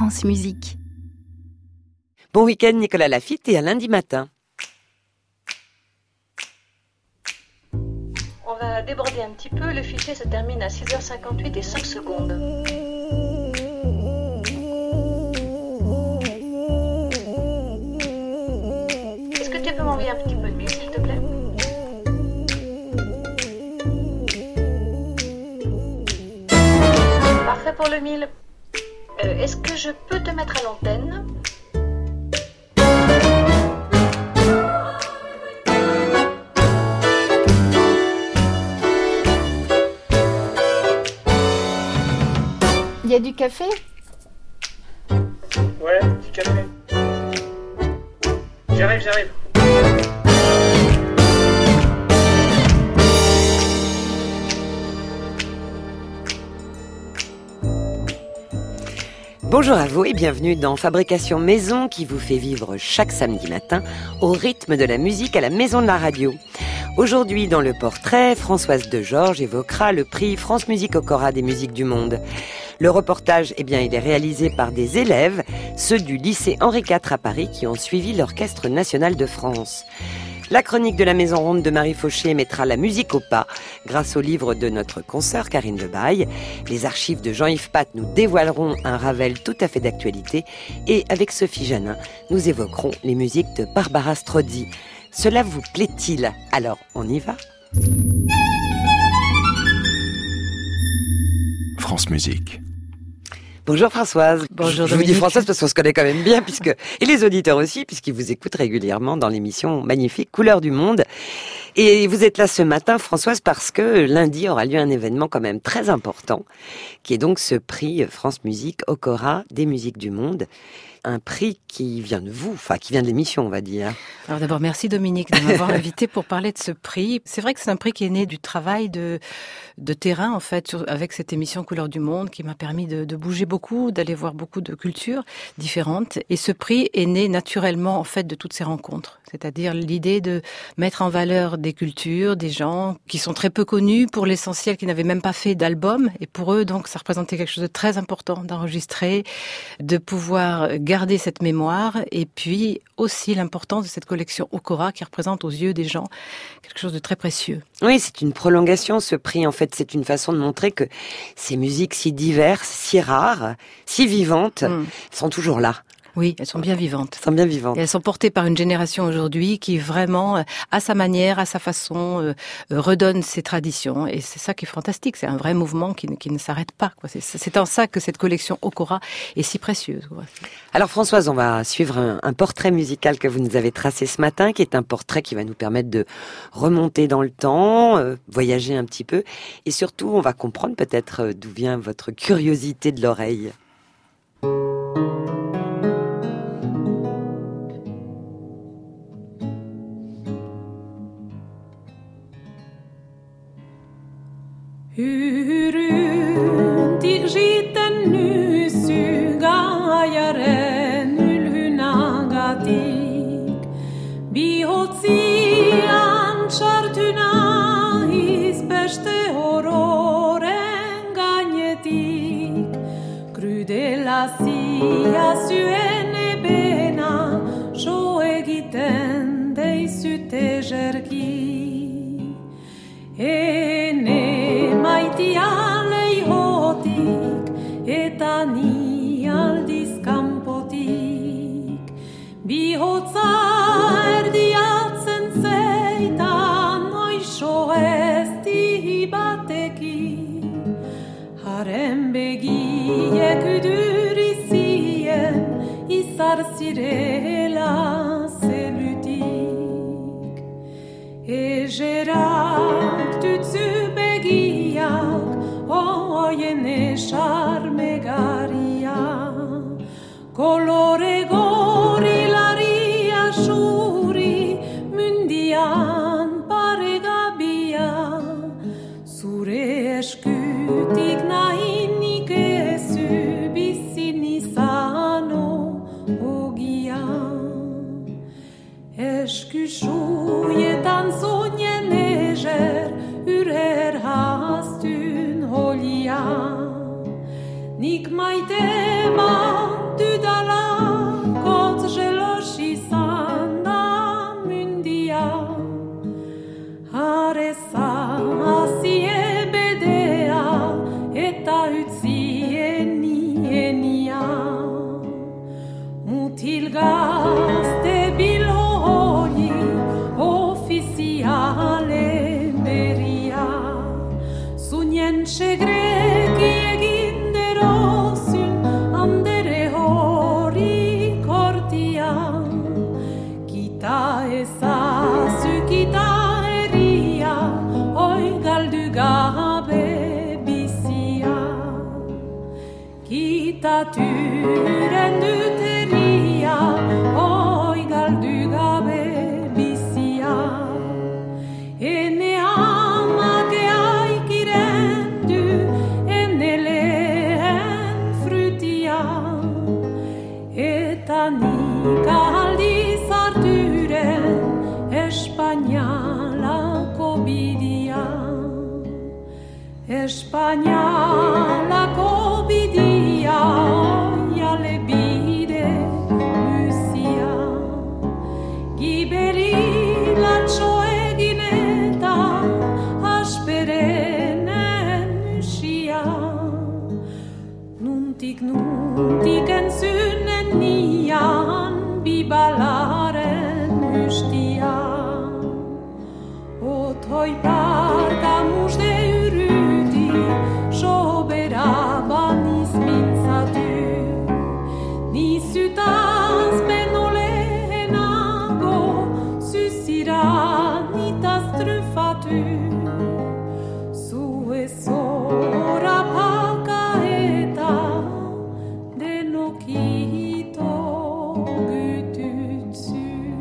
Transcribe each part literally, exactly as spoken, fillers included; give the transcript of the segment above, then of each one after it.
France Musique. Bon week-end Nicolas Laffitte et à lundi matin. On va déborder un petit peu, le fichier se termine à six heures cinquante-huit et cinq secondes. Est-ce que tu peux m'envoyer un petit peu de mieux, s'il te plaît? Parfait pour le mille. Euh, est-ce que je peux te mettre à l'antenne? Il y a du café ? Ouais, du café. J'arrive, j'arrive. Bonjour à vous et bienvenue dans Fabrication Maison qui vous fait vivre chaque samedi matin au rythme de la musique à la Maison de la Radio. Aujourd'hui, dans le portrait, Françoise Degeorges évoquera le prix France Musique Okora des musiques du monde. Le reportage, eh bien, il est réalisé par des élèves, ceux du lycée Henri quatre à Paris qui ont suivi l'Orchestre national de France. La chronique de la Maison Ronde de Marie Fauché mettra la musique au pas grâce au livre de notre consoeur Karine Lebaille. Les archives de Jean-Yves Pat nous dévoileront un Ravel tout à fait d'actualité et avec Sophie Janin, nous évoquerons les musiques de Barbara Strozzi. Cela vous plaît-il? Alors, on y va? France Musique. Bonjour Françoise. Bonjour Je vous dis Dominique. Françoise parce qu'on se connaît quand même bien, puisque et les auditeurs aussi, puisqu'ils vous écoutent régulièrement dans l'émission magnifique Couleurs du Monde. Et vous êtes là ce matin, Françoise, parce que lundi aura lieu un événement quand même très important, qui est donc ce prix France Musique Okora des musiques du monde. Un prix qui vient de vous, enfin qui vient de l'émission, on va dire. Alors d'abord, merci Dominique de m'avoir invité pour parler de ce prix. C'est vrai que c'est un prix qui est né du travail de, de terrain, en fait, sur, avec cette émission Couleurs du Monde, qui m'a permis de, de bouger beaucoup, d'aller voir beaucoup de cultures différentes. Et ce prix est né naturellement, en fait, de toutes ces rencontres. C'est-à-dire l'idée de mettre en valeur des cultures, des gens qui sont très peu connus, pour l'essentiel, qui n'avaient même pas fait d'album. Et pour eux, donc, ça représentait quelque chose de très important d'enregistrer, de pouvoir garder cette mémoire, et puis aussi l'importance de cette collection Okora qui représente aux yeux des gens quelque chose de très précieux. Oui, c'est une prolongation, ce prix. En fait, c'est une façon de montrer que ces musiques si diverses, si rares, si vivantes, mmh. sont toujours là. Oui, elles sont bien vivantes. Elles sont bien vivantes. Et elles sont portées par une génération aujourd'hui qui vraiment, à sa manière, à sa façon, euh, redonne ses traditions. Et c'est ça qui est fantastique. C'est un vrai mouvement qui ne, qui ne s'arrête pas, quoi. C'est, c'est en ça que cette collection Okora est si précieuse, quoi. Alors Françoise, on va suivre un, un portrait musical que vous nous avez tracé ce matin, qui est un portrait qui va nous permettre de remonter dans le temps, euh, voyager un petit peu. Et surtout, on va comprendre peut-être euh, d'où vient votre curiosité de l'oreille. Hyryntik jiten nysy gajaren ylhynagatik. Bihotsian chartuna isbeste hororen gagnetik. Crudela sia syene bena jo egiten deisute jerki. Ene maiti alei hotik, eta ni aldiz kanpotik. Bihotza erdiatzen zeitan, oixo ezti batekin. Haren begiek udurizien, izar zirela zelutik. Egerak tutzu begiak, oiene charmegaria. Kolore gorilaria xuri, mundian paregabia. Zure eskutik nahinik ezu bizin izano ogia. Eskusuietan zonien eger, ürer hastun holia. Nik maite dudala kot gelosi sanda mundia Areza azie bedea eta utzi eni enia Mutil gazte bilhoi ofiziale beria Zunien segreki egin derozun andere hori kortia Kita ezazu kita eria oi galdu gabe bizia Kita turen duteria oi galdu gabe bizia Ene amake aikirendu ene lehen frutia Eta nik aldiz harturen Espainialako bidia Espainialako bidia Oiale bide luzia Giberi latxo egin eta asperenen musia Nuntik nuntik entzunen nian bibalaren ustia Otoi parka musde urudi sobera baniz mintzatu Nizutaz benolehenago zuzira nitaz trufatu Zue zora paka eta denokito gütützu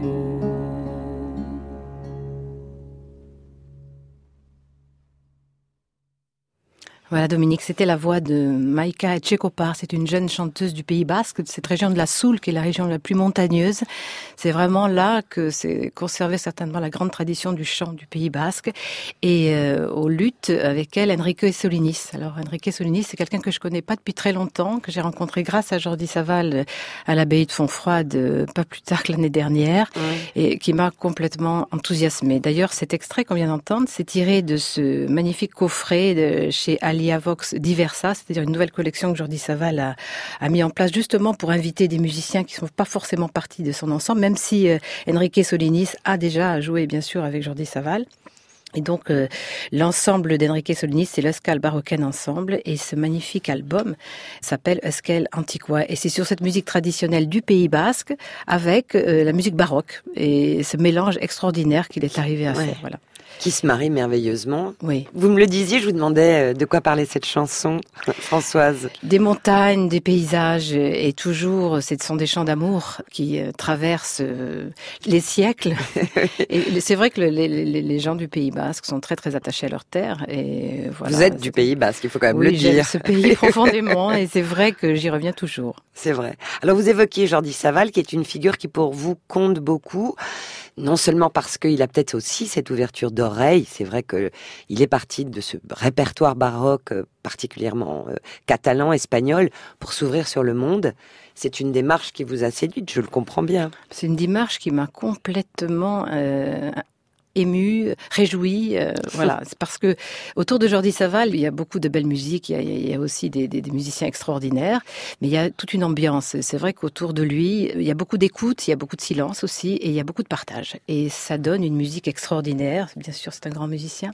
Voilà Dominique, c'était la voix de Maïka Etchekopar. C'est une jeune chanteuse du Pays Basque, de cette région de la Soule, qui est la région la plus montagneuse. C'est vraiment là que s'est conservée certainement la grande tradition du chant du Pays Basque. Et euh, aux luttes avec elle, Enrique Solinis. Alors Enrique Solinis, c'est quelqu'un que je connais pas depuis très longtemps, que j'ai rencontré grâce à Jordi Saval à l'abbaye de Fontfroide, pas plus tard que l'année dernière, ouais. Et qui m'a complètement enthousiasmée. D'ailleurs, cet extrait qu'on vient d'entendre, c'est tiré de ce magnifique coffret de chez Aliavox Diversa, c'est-à-dire une nouvelle collection que Jordi Saval a, a mis en place justement pour inviter des musiciens qui ne sont pas forcément partie de son ensemble, même si euh, Enrique Solinis a déjà joué bien sûr avec Jordi Saval. Et donc, euh, l'ensemble d'Enrique Solinis, c'est l'Euskal Baroken Ensemble, et ce magnifique album s'appelle Euskal Antiqua. Et c'est sur cette musique traditionnelle du Pays Basque, avec euh, la musique baroque, et ce mélange extraordinaire qu'il est arrivé à ouais. faire, voilà. Qui se marie merveilleusement. Oui. Vous me le disiez, je vous demandais de quoi parlait cette chanson, Françoise. Des montagnes, des paysages, et toujours, ce sont des chants d'amour qui traversent les siècles. Et c'est vrai que les, les, les gens du Pays Basque sont très très attachés à leur terre. Et voilà. Vous êtes du Pays Basque, il faut quand même oui, le dire. Oui, j'aime ce pays profondément, et c'est vrai que j'y reviens toujours. C'est vrai. Alors vous évoquiez Jordi Saval, qui est une figure qui pour vous compte beaucoup. Non seulement parce qu'il a peut-être aussi cette ouverture d'oreille, c'est vrai que il est parti de ce répertoire baroque particulièrement euh, catalan, espagnol, pour s'ouvrir sur le monde. C'est une démarche qui vous a séduite, je le comprends bien. C'est une démarche qui m'a complètement euh, émue, réjouie. Euh, voilà, c'est parce que autour de Jordi Saval, il y a beaucoup de belle musique, il y a, il y a aussi des, des, des musiciens extraordinaires, mais il y a toute une ambiance. C'est vrai qu'autour de lui, il y a beaucoup d'écoute, il y a beaucoup de silence aussi, et il y a beaucoup de partage. Et ça donne une musique extraordinaire. Bien sûr, c'est un grand musicien.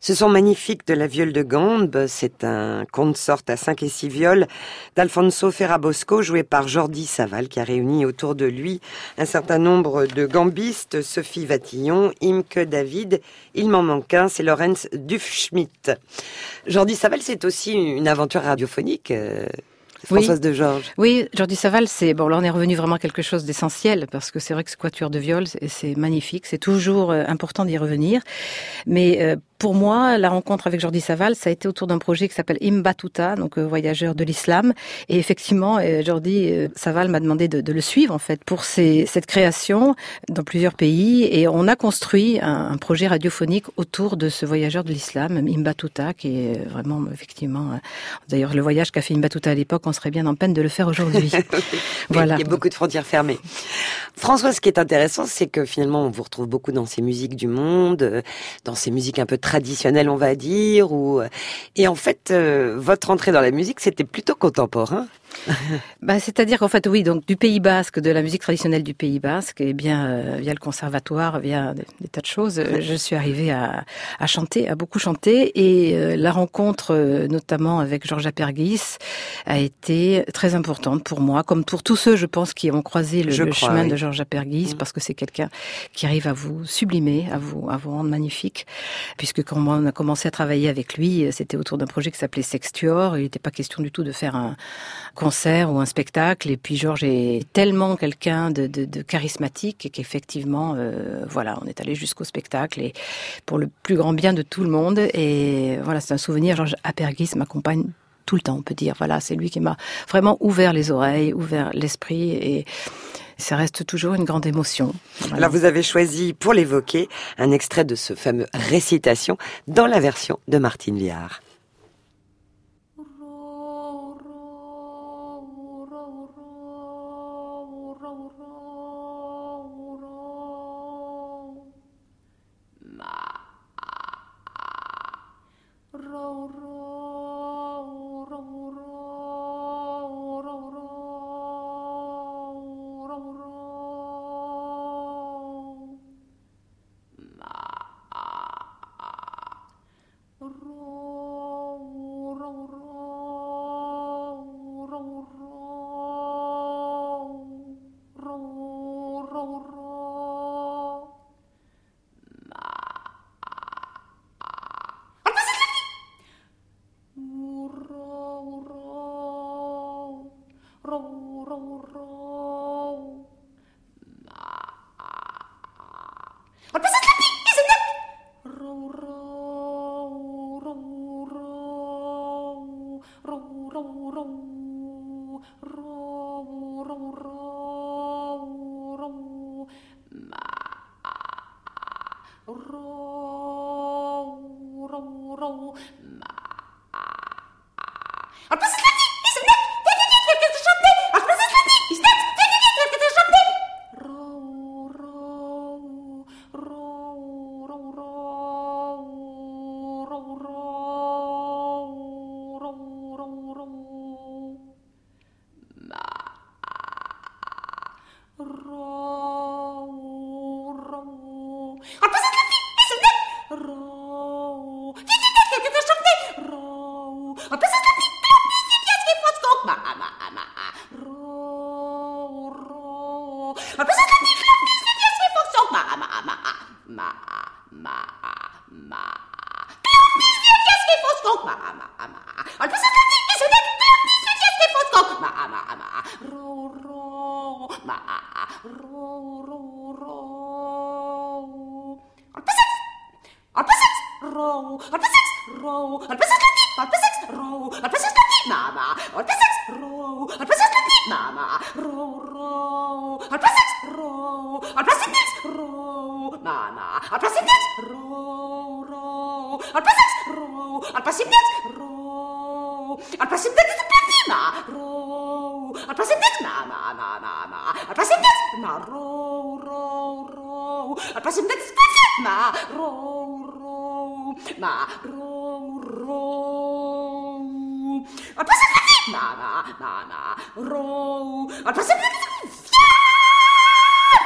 Ce son magnifique de la viole de gambe, c'est un consort à cinq et six violes d'Alfonso Ferrabosco, joué par Jordi Savall, qui a réuni autour de lui un certain nombre de gambistes, Sophie Vatillon, Imke David, il m'en manque un, c'est Lorenz Dufschmidt. Jordi Savall, c'est aussi une aventure radiophonique, euh... Françoise oui. de Georges. Oui, Jordi Savall, c'est bon. Là, on est revenu vraiment à quelque chose d'essentiel parce que c'est vrai que ce quatuor de viol, c'est, c'est magnifique. C'est toujours euh, important d'y revenir. Mais euh, pour moi, la rencontre avec Jordi Savall, ça a été autour d'un projet qui s'appelle Imbatuta, donc euh, voyageur de l'islam. Et effectivement, euh, Jordi euh, Savall m'a demandé de, de le suivre en fait pour ses, cette création dans plusieurs pays. Et on a construit un, un projet radiophonique autour de ce voyageur de l'islam, Imbatuta, qui est vraiment effectivement. Euh, d'ailleurs, le voyage qu'a fait Imbatuta à l'époque, on serait bien en peine de le faire aujourd'hui. Voilà. Il y a beaucoup de frontières fermées. François, ce qui est intéressant, c'est que finalement, on vous retrouve beaucoup dans ces musiques du monde, dans ces musiques un peu traditionnelles, on va dire. Ou... Et en fait, euh, votre entrée dans la musique, c'était plutôt contemporain. Bah, c'est-à-dire qu'en fait, oui, donc du Pays Basque, de la musique traditionnelle du Pays Basque, et bien euh, via le conservatoire, via des, des tas de choses, euh, je suis arrivée à, à chanter, à beaucoup chanter, et euh, la rencontre, euh, notamment avec Georges Apergis, a été très importante pour moi, comme pour tous ceux, je pense, qui ont croisé le, le crois, chemin oui. de Georges Apergis, mmh. parce que c'est quelqu'un qui arrive à vous sublimer, à vous, à vous rendre magnifique, puisque quand on a commencé à travailler avec lui, c'était autour d'un projet qui s'appelait Sextuor, il n'était pas question du tout de faire un concert ou un spectacle, et puis Georges est tellement quelqu'un de, de, de charismatique et qu'effectivement, euh, voilà, on est allé jusqu'au spectacle et pour le plus grand bien de tout le monde. Et voilà, c'est un souvenir. Georges Apergis m'accompagne tout le temps, on peut dire. Voilà, c'est lui qui m'a vraiment ouvert les oreilles, ouvert l'esprit, et ça reste toujours une grande émotion. Voilà. Alors vous avez choisi, pour l'évoquer, un extrait de ce fameux Récitation dans la version de Martine Viard.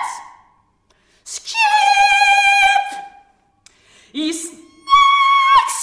Is next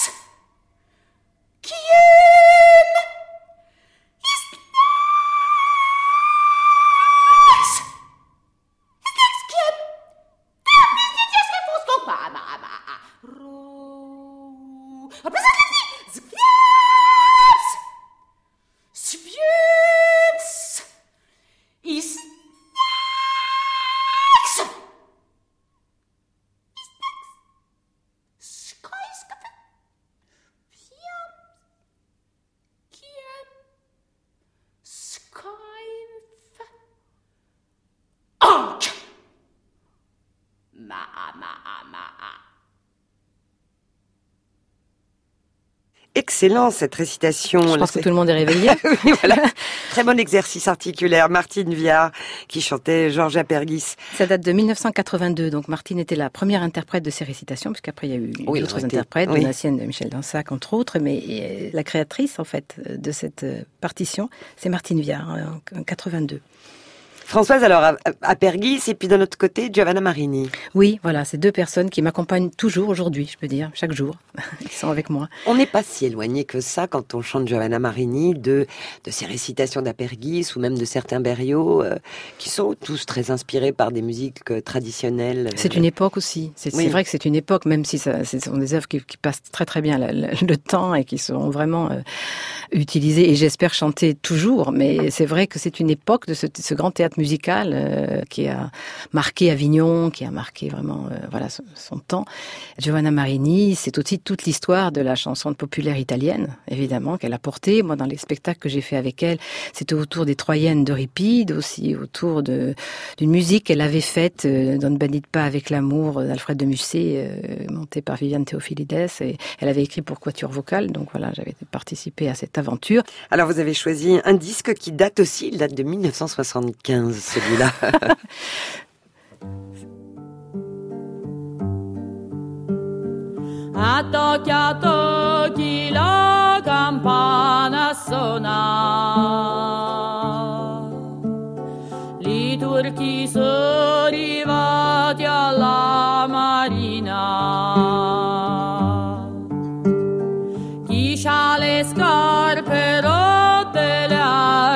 excellent cette récitation. Je pense que tout le monde est réveillé. Oui, voilà. Très bon exercice articulaire. Martine Viard qui chantait Georges Apergis. Ça date de mille neuf cent quatre-vingt-deux, donc Martine était la première interprète de ces récitations, puisqu'après il y a eu Oui, d'autres été... interprètes, oui. Donatienne de Michel Dansac entre autres, mais la créatrice en fait de cette partition, c'est Martine Viard en quatre-vingt-deux. Françoise, alors, Apergis, et puis d'un autre côté, Giovanna Marini. Oui, voilà, c'est deux personnes qui m'accompagnent toujours aujourd'hui, je peux dire, chaque jour, qui sont avec moi. On n'est pas si éloigné que ça quand on chante Giovanna Marini de, de ces récitations d'Apergis ou même de certains Berlioz, euh, qui sont tous très inspirés par des musiques euh, traditionnelles. C'est une époque aussi. C'est, oui. c'est vrai que c'est une époque, même si ça, ce sont des œuvres qui, qui passent très très bien la, la, le temps et qui sont vraiment euh, utilisées et j'espère chanter toujours. Mais c'est vrai que c'est une époque de ce, ce grand théâtre musical euh, qui a marqué Avignon, qui a marqué vraiment euh, voilà son, son temps. Giovanna Marini, c'est aussi toute l'histoire de la chanson populaire italienne, évidemment, qu'elle a portée. Moi, dans les spectacles que j'ai fait avec elle, c'était autour des Troyennes d'Euripide, aussi autour de d'une musique qu'elle avait faite euh, dans Ne bandit pas avec l'amour d'Alfred de Musset, euh, montée par Viviane Théophilides, et elle avait écrit pour quatuor vocal. Donc voilà, j'avais participé à cette aventure. Alors vous avez choisi un disque qui date aussi, il date de mille neuf cent soixante-quinze, celui-là. A tocchi a tocchi la campana suona, i turchi sono arrivati alla marina, chi c'ha le scarpe rotte le ha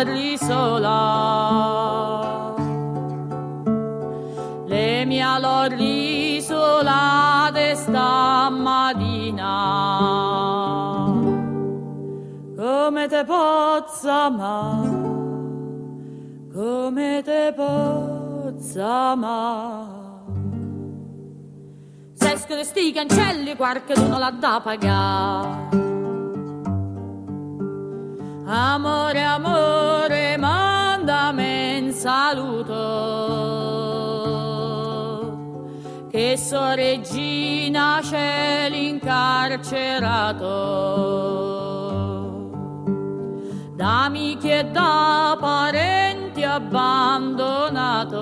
risola, le mie l'ho risolate stamattina, come te posso amare, come te posso amare. Se escono sti cancelli qualcuno l'ha da pagare. Amore, amore, mandami un saluto, che so regina c'è l'incarcerato, da amici e da parenti abbandonato,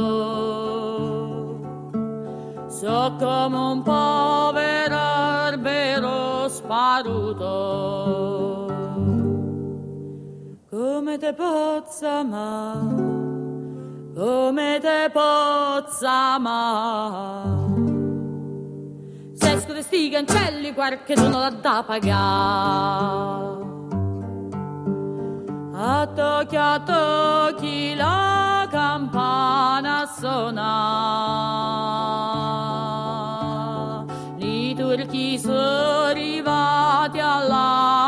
so come un povero albero sparuto, come te posso amare, come te posso amare. Se escono sti cancelli qualcuno l'ha da pagare. A tocchi a tocchi la campana suona, i turchi sono arrivati alla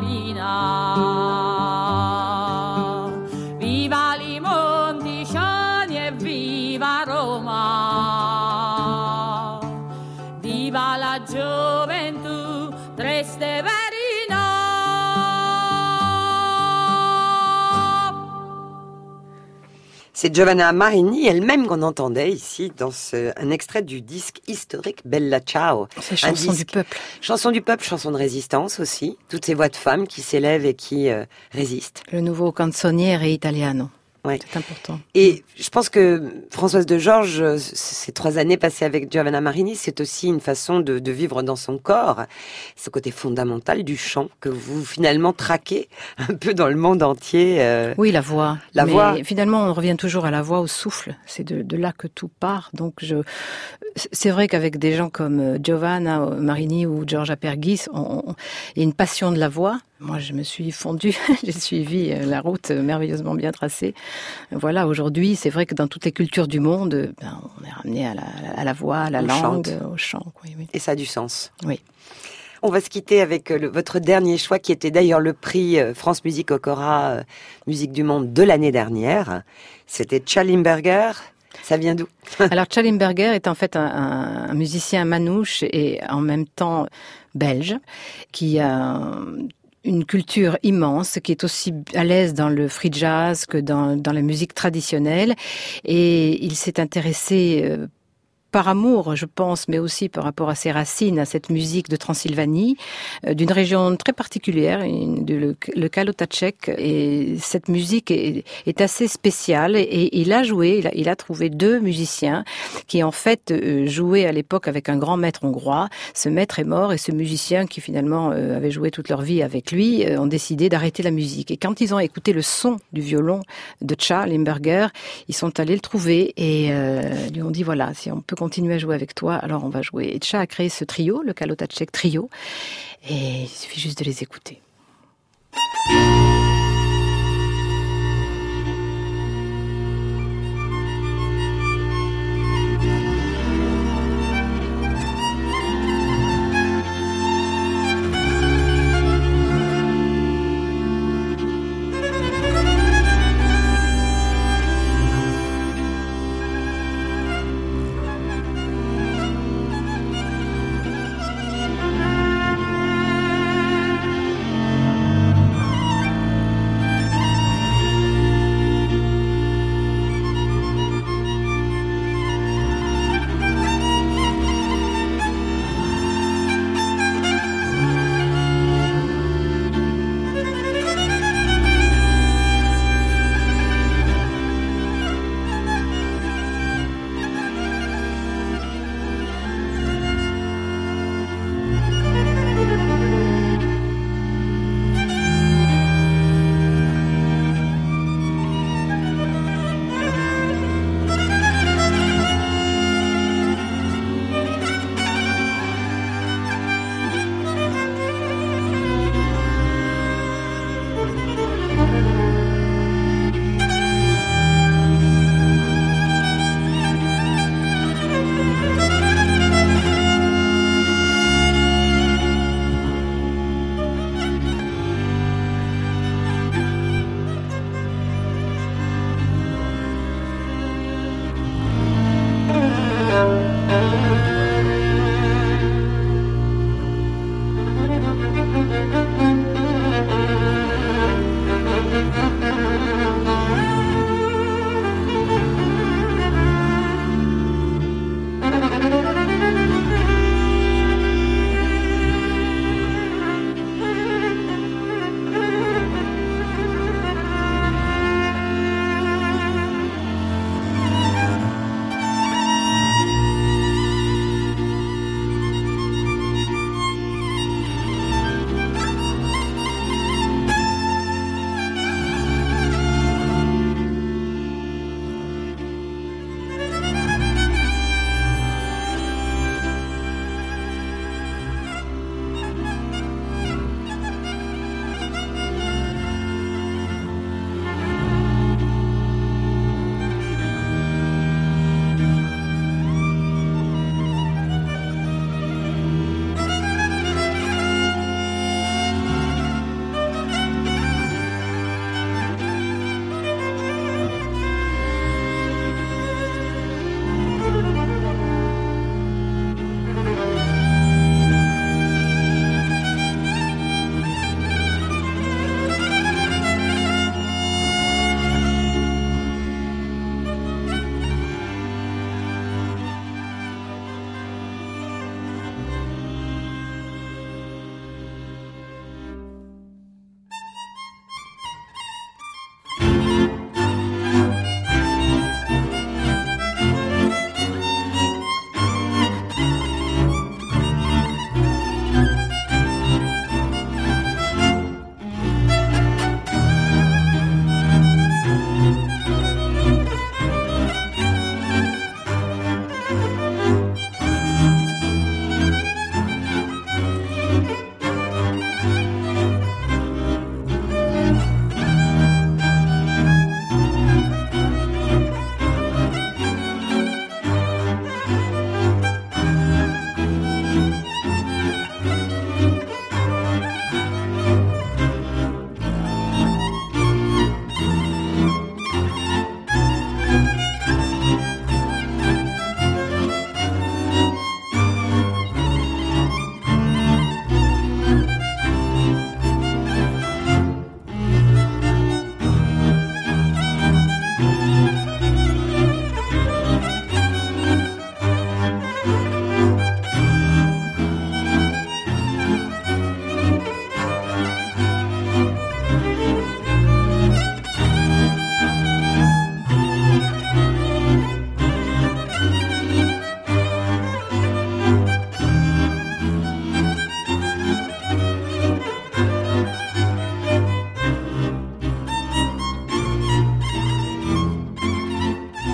marina, viva i Monticiani e viva Roma, viva la gioventù Tresteverina. C'est Giovanna Marini elle-même qu'on entendait ici dans ce, un extrait du disque historique Bella Ciao. C'est chanson du peuple. Chanson du peuple, chanson de résistance aussi. Toutes ces voix de femmes qui s'élèvent et qui euh, résistent. Le nouveau canzoniere italiano. Ouais. C'est important. Et je pense que Françoise de Georges, ces trois années passées avec Giovanna Marini, c'est aussi une façon de, de vivre dans son corps, ce côté fondamental du chant que vous finalement traquez un peu dans le monde entier. Euh, oui, la voix. La Mais voix. Finalement, on revient toujours à la voix, au souffle. C'est de, de là que tout part. Donc, je, c'est vrai qu'avec des gens comme Giovanna Marini ou Georges Apergis, on, on, il y a une passion de la voix. Moi, je me suis fondue, j'ai suivi la route merveilleusement bien tracée. Voilà, aujourd'hui, c'est vrai que dans toutes les cultures du monde, ben, on est ramené à la, à la voix, à la on langue, chante. au chant. Oui, oui. Et ça a du sens. Oui. On va se quitter avec le, votre dernier choix, qui était d'ailleurs le prix France Musique Ocora euh, Musique du Monde de l'année dernière. C'était Tjallinberger. Ça vient d'où? Alors, Tjallinberger est en fait un, un, un musicien manouche et en même temps belge, qui a une culture immense, qui est aussi à l'aise dans le free jazz que dans, dans la musique traditionnelle. Et il s'est intéressé euh, par amour, je pense, mais aussi par rapport à ses racines, à cette musique de Transylvanie, euh, d'une région très particulière, une, de, le, le Kalota tchèque. Et cette musique est, est assez spéciale. Et, et il a joué, il a, il a trouvé deux musiciens qui en fait euh, jouaient à l'époque avec un grand maître hongrois. Ce maître est mort et ce musicien qui finalement euh, avait joué toute leur vie avec lui euh, ont décidé d'arrêter la musique. Et quand ils ont écouté le son du violon de Tcha Limberger, ils sont allés le trouver et euh, lui ont dit voilà, si on peut continuer à jouer avec toi, alors on va jouer. Et Tcha a créé ce trio, le Kalota tchèque trio, et il suffit juste de les écouter.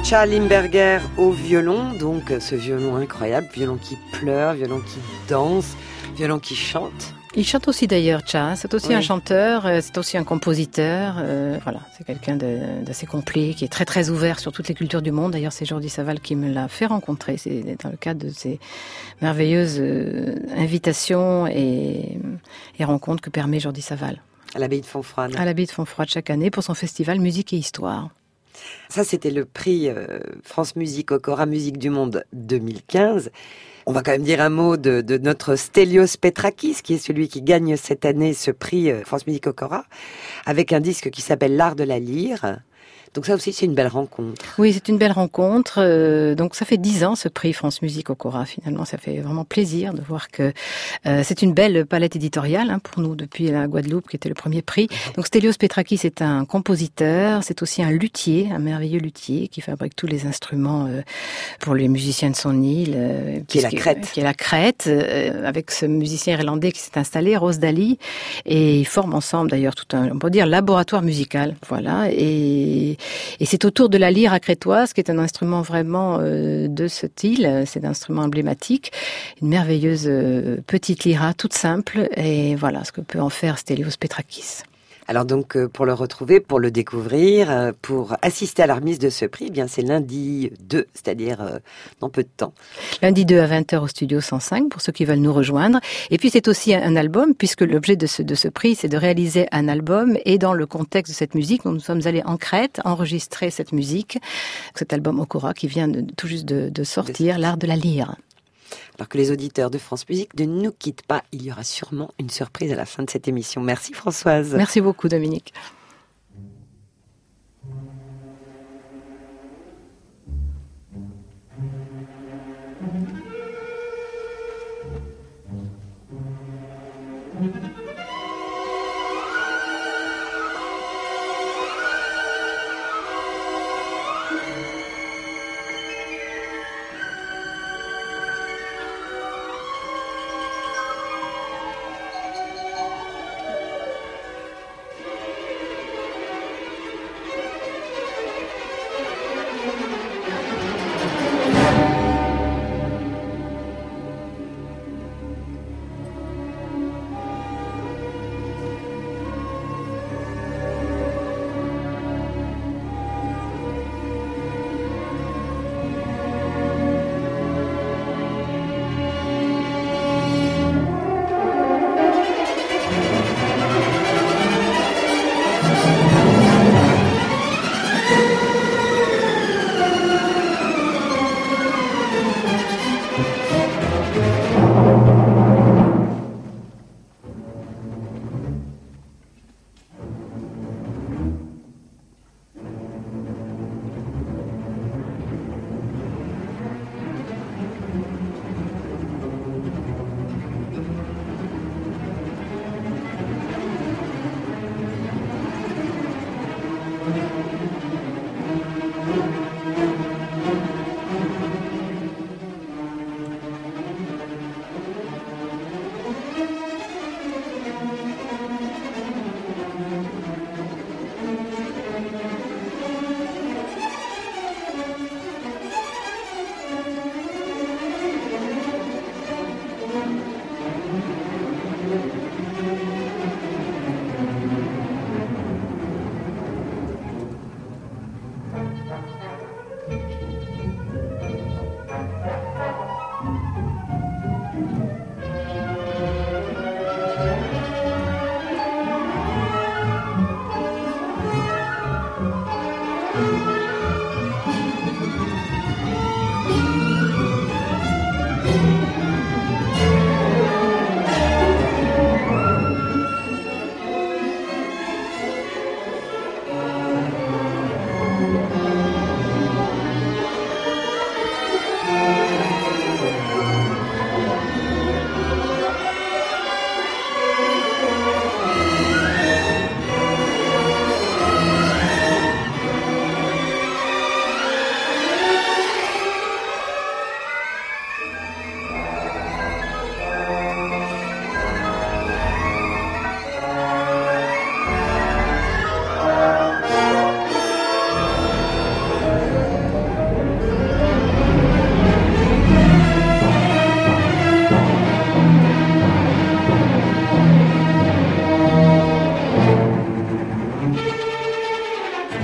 Tcha Limberger au violon, donc ce violon incroyable, violon qui pleure, violon qui danse, violon qui chante. Il chante aussi d'ailleurs, Tcha, c'est aussi oui. un chanteur, c'est aussi un compositeur, euh, voilà, c'est quelqu'un de, d'assez complet, qui est très très ouvert sur toutes les cultures du monde. D'ailleurs, c'est Jordi Savall qui me l'a fait rencontrer, c'est dans le cadre de ces merveilleuses euh, invitations et, et rencontres que permet Jordi Savall. À l'abbaye de Fontfroide. À l'abbaye de Fontfroide chaque année pour son festival Musique et Histoire. Ça, c'était le prix euh, France Musique Ocora Musique du Monde deux mille quinze. On va quand même dire un mot de, de notre Stelios Petrakis, qui est celui qui gagne cette année ce prix euh, France Musique Ocora, avec un disque qui s'appelle L'Art de la Lyre. Donc ça aussi, c'est une belle rencontre. Oui, c'est une belle rencontre. Euh, donc ça fait dix ans ce prix France Musique Ocora. Finalement, ça fait vraiment plaisir de voir que euh, c'est une belle palette éditoriale hein, pour nous depuis la Guadeloupe, qui était le premier prix. Donc Stelios Petrakis est un compositeur, c'est aussi un luthier, un merveilleux luthier qui fabrique tous les instruments euh, pour les musiciens de son île, euh, qui est la Crète, qui est la Crète, euh, avec ce musicien irlandais qui s'est installé, Rose Daly, et ils forment ensemble d'ailleurs tout un, on peut dire, laboratoire musical. Voilà et Et c'est autour de la lyre crétoise, qui est un instrument vraiment euh, de cette île, c'est un instrument emblématique, une merveilleuse euh, petite lyra toute simple, et voilà ce que peut en faire Stelios Petrakis. Alors donc, pour le retrouver, pour le découvrir, pour assister à la remise de ce prix, eh bien c'est lundi deux, c'est-à-dire euh, dans peu de temps. Lundi deux à vingt heures au studio cent cinq, pour ceux qui veulent nous rejoindre. Et puis c'est aussi un album, puisque l'objet de ce, de ce prix, c'est de réaliser un album. Et dans le contexte de cette musique, nous sommes allés en Crète enregistrer cette musique, cet album Ocora qui vient de, tout juste de, de sortir, L'Art de la Lyre. Alors que les auditeurs de France Musique ne nous quittent pas, il y aura sûrement une surprise à la fin de cette émission. Merci Françoise. Merci beaucoup Dominique.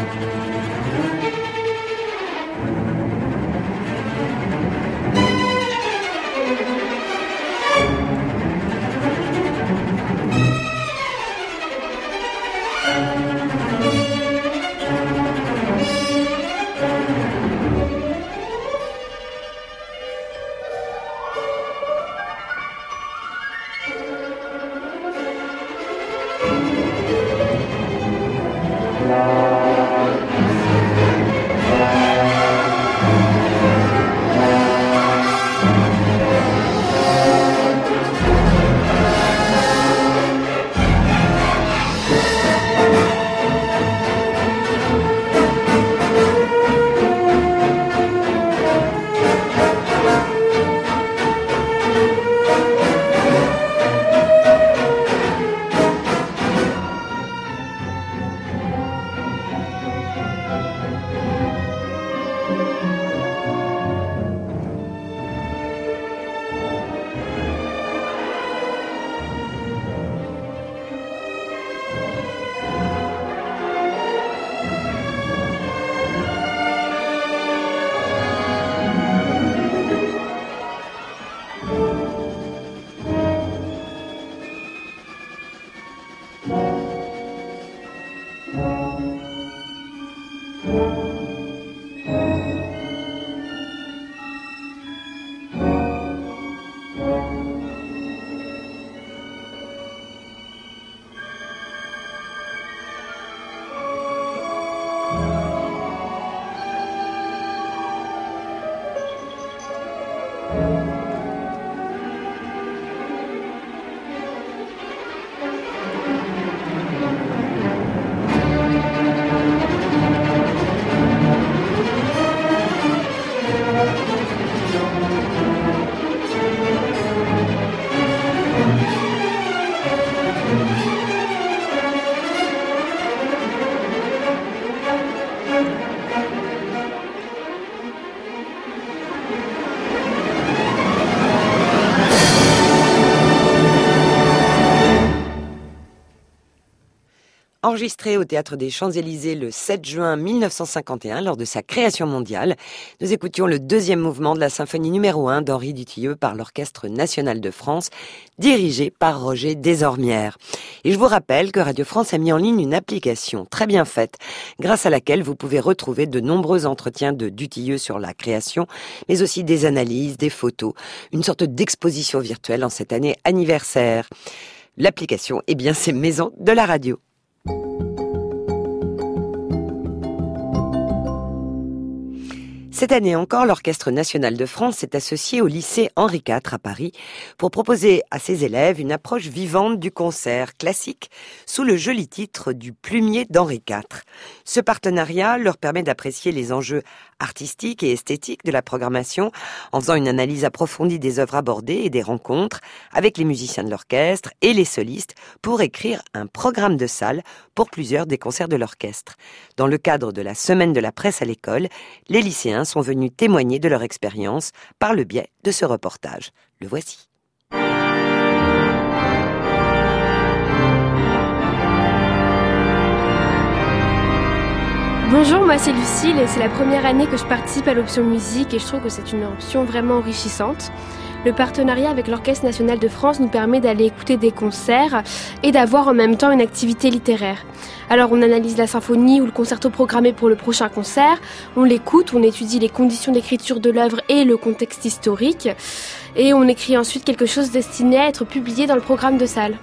Enregistré au Théâtre des Champs-Élysées le sept juin mille neuf cent cinquante et un, lors de sa création mondiale, nous écoutions le deuxième mouvement de la symphonie numéro un d'Henri Dutilleux par l'Orchestre National de France, dirigé par Roger Desormières. Et je vous rappelle que Radio France a mis en ligne une application très bien faite, grâce à laquelle vous pouvez retrouver de nombreux entretiens de Dutilleux sur la création, mais aussi des analyses, des photos, une sorte d'exposition virtuelle en cette année anniversaire. L'application, eh bien, c'est Maison de la Radio. Cette année encore, l'Orchestre National de France s'est associé au lycée Henri quatre à Paris pour proposer à ses élèves une approche vivante du concert classique sous le joli titre du Plumier d'Henri quatre. Ce partenariat leur permet d'apprécier les enjeux artistiques et esthétiques de la programmation en faisant une analyse approfondie des œuvres abordées et des rencontres avec les musiciens de l'orchestre et les solistes pour écrire un programme de salle pour plusieurs des concerts de l'orchestre. Dans le cadre de la Semaine de la presse à l'école, les lycéens sont venus témoigner de leur expérience par le biais de ce reportage. Le voici. Bonjour, moi c'est Lucille et c'est la première année que je participe à l'option musique et je trouve que c'est une option vraiment enrichissante. Le partenariat avec l'Orchestre National de France nous permet d'aller écouter des concerts et d'avoir en même temps une activité littéraire. Alors on analyse la symphonie ou le concerto programmé pour le prochain concert, on l'écoute, on étudie les conditions d'écriture de l'œuvre et le contexte historique et on écrit ensuite quelque chose destiné à être publié dans le programme de salle.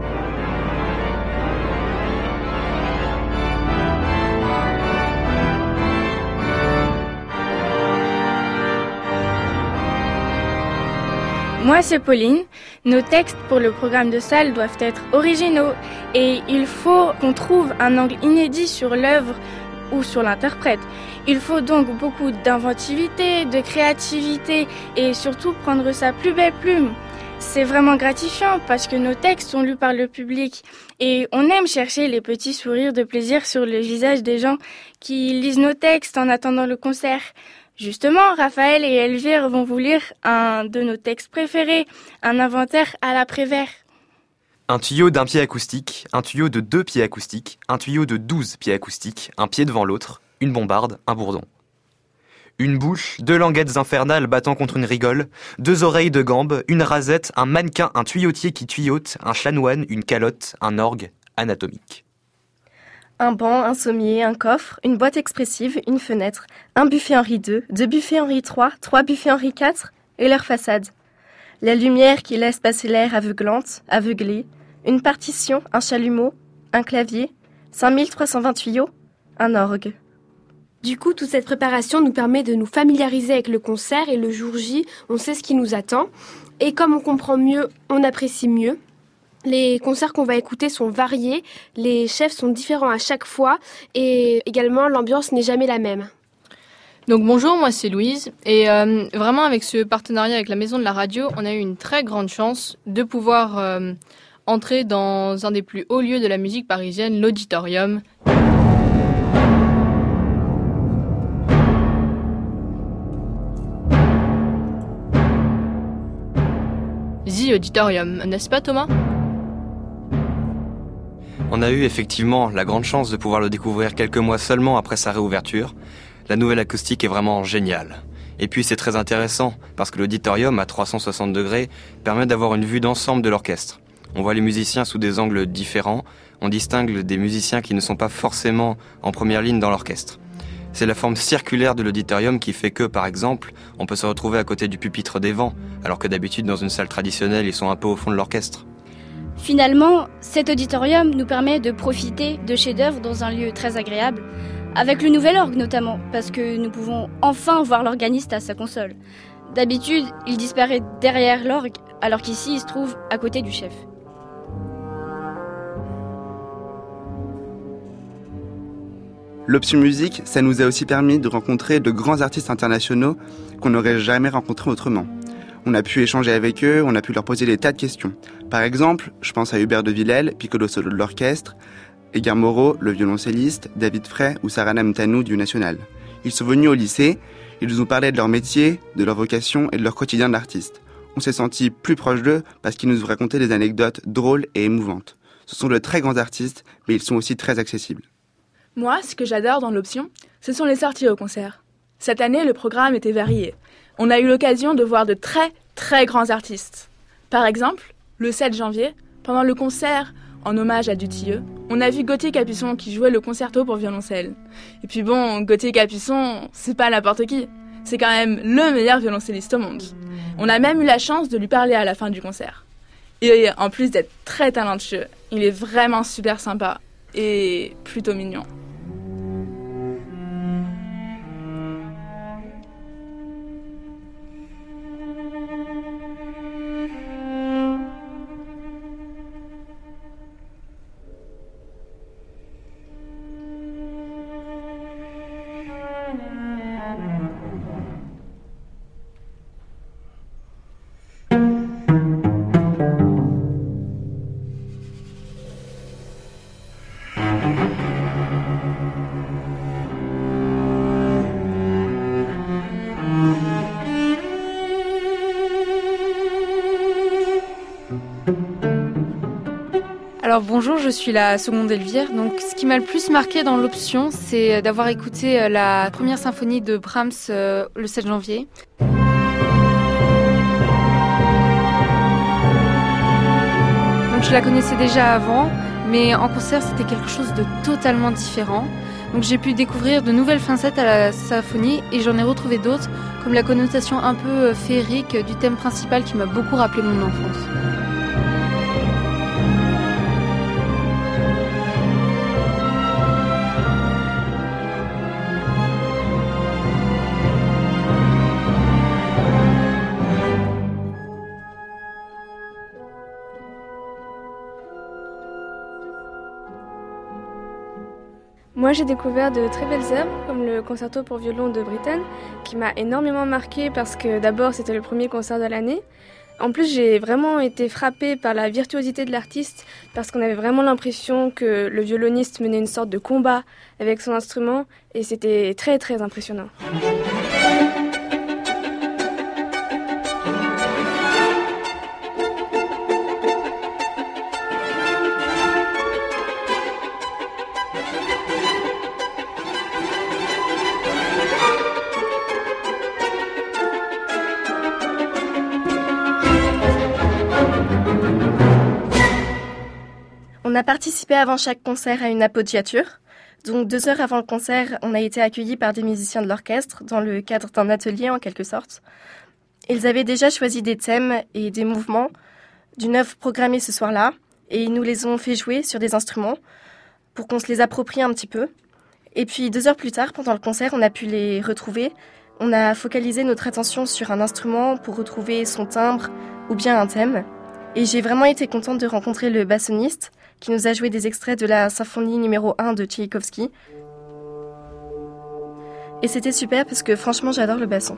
Moi, c'est Pauline. Nos textes pour le programme de salle doivent être originaux et il faut qu'on trouve un angle inédit sur l'œuvre ou sur l'interprète. Il faut donc beaucoup d'inventivité, de créativité et surtout prendre sa plus belle plume. C'est vraiment gratifiant parce que nos textes sont lus par le public et on aime chercher les petits sourires de plaisir sur le visage des gens qui lisent nos textes en attendant le concert. Justement, Raphaël et Elvire vont vous lire un de nos textes préférés, un inventaire à la Prévert. Un tuyau d'un pied acoustique, un tuyau de deux pieds acoustiques, un tuyau de douze pieds acoustiques, un pied devant l'autre, une bombarde, un bourdon. Une bouche, deux languettes infernales battant contre une rigole, deux oreilles de gambe, une rasette, un mannequin, un tuyautier qui tuyaute, un chanoine, une calotte, un orgue anatomique. Un banc, un sommier, un coffre, une boîte expressive, une fenêtre, un buffet Henri deux, deux buffets Henri trois, trois buffets Henri quatre et leur façade. La lumière qui laisse passer l'air aveuglante, aveuglée, une partition, un chalumeau, un clavier, cinq mille trois cent vingt tuyaux, un orgue. Du coup, toute cette préparation nous permet de nous familiariser avec le concert et le jour J, on sait ce qui nous attend. Et comme on comprend mieux, on apprécie mieux. Les concerts qu'on va écouter sont variés, les chefs sont différents à chaque fois et également l'ambiance n'est jamais la même. Donc bonjour, moi c'est Louise et euh, vraiment avec ce partenariat avec la Maison de la Radio, on a eu une très grande chance de pouvoir euh, entrer dans un des plus hauts lieux de la musique parisienne, l'Auditorium. The Auditorium, n'est-ce pas Thomas ? On a eu effectivement la grande chance de pouvoir le découvrir quelques mois seulement après sa réouverture. La nouvelle acoustique est vraiment géniale. Et puis c'est très intéressant, parce que l'auditorium à trois cent soixante degrés permet d'avoir une vue d'ensemble de l'orchestre. On voit les musiciens sous des angles différents, on distingue des musiciens qui ne sont pas forcément en première ligne dans l'orchestre. C'est la forme circulaire de l'auditorium qui fait que, par exemple, on peut se retrouver à côté du pupitre des vents, alors que d'habitude dans une salle traditionnelle, ils sont un peu au fond de l'orchestre. Finalement, cet auditorium nous permet de profiter de chefs-d'œuvre dans un lieu très agréable, avec le nouvel orgue notamment, parce que nous pouvons enfin voir l'organiste à sa console. D'habitude, il disparaît derrière l'orgue, alors qu'ici, il se trouve à côté du chef. L'option musique, ça nous a aussi permis de rencontrer de grands artistes internationaux qu'on n'aurait jamais rencontrés autrement. On a pu échanger avec eux, on a pu leur poser des tas de questions. Par exemple, je pense à Hubert de Villèle, piccolo solo de l'orchestre, Edgar Moreau, le violoncelliste, David Frey ou Sarana Mtanou du National. Ils sont venus au lycée, ils nous ont parlé de leur métier, de leur vocation et de leur quotidien d'artiste. On s'est sentis plus proches d'eux parce qu'ils nous ont raconté des anecdotes drôles et émouvantes. Ce sont de très grands artistes, mais ils sont aussi très accessibles. Moi, ce que j'adore dans l'option, ce sont les sorties au concert. Cette année, le programme était varié. On a eu l'occasion de voir de très, très grands artistes. Par exemple, le sept janvier, pendant le concert en hommage à Dutilleux, on a vu Gauthier Capuçon qui jouait le concerto pour violoncelle. Et puis bon, Gauthier Capuçon, c'est pas n'importe qui. C'est quand même le meilleur violoncelliste au monde. On a même eu la chance de lui parler à la fin du concert. Et en plus d'être très talentueux, il est vraiment super sympa et plutôt mignon. Alors bonjour, je suis la seconde Elvire. Donc ce qui m'a le plus marqué dans l'option, c'est d'avoir écouté la première symphonie de Brahms euh, le sept janvier. Donc je la connaissais déjà avant, mais en concert c'était quelque chose de totalement différent. Donc j'ai pu découvrir de nouvelles facettes à la symphonie et j'en ai retrouvé d'autres, comme la connotation un peu féerique du thème principal qui m'a beaucoup rappelé mon enfance. Moi, j'ai découvert de très belles œuvres, comme le concerto pour violon de Britten, qui m'a énormément marquée parce que d'abord, c'était le premier concert de l'année. En plus, j'ai vraiment été frappée par la virtuosité de l'artiste parce qu'on avait vraiment l'impression que le violoniste menait une sorte de combat avec son instrument et c'était très très impressionnant. On a participé avant chaque concert à une appoggiature. Donc deux heures avant le concert, on a été accueillis par des musiciens de l'orchestre dans le cadre d'un atelier en quelque sorte. Ils avaient déjà choisi des thèmes et des mouvements d'une œuvre programmée ce soir-là et ils nous les ont fait jouer sur des instruments pour qu'on se les approprie un petit peu. Et puis deux heures plus tard, pendant le concert, on a pu les retrouver. On a focalisé notre attention sur un instrument pour retrouver son timbre ou bien un thème. Et j'ai vraiment été contente de rencontrer le bassoniste qui nous a joué des extraits de la symphonie numéro un de Tchaïkovski. Et c'était super parce que franchement, j'adore le basson.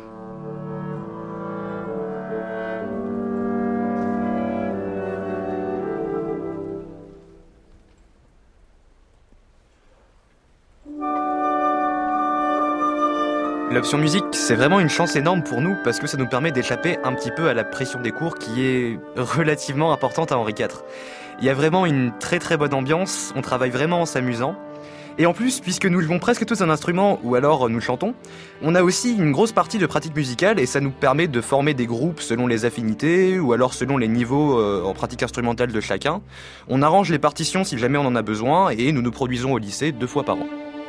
L'option musique, c'est vraiment une chance énorme pour nous parce que ça nous permet d'échapper un petit peu à la pression des cours qui est relativement importante à Henri quatre. Il y a vraiment une très très bonne ambiance, on travaille vraiment en s'amusant. Et en plus, puisque nous jouons presque tous un instrument ou alors nous chantons, on a aussi une grosse partie de pratique musicale et ça nous permet de former des groupes selon les affinités ou alors selon les niveaux euh, en pratique instrumentale de chacun. On arrange les partitions si jamais on en a besoin et nous nous produisons au lycée deux fois par an.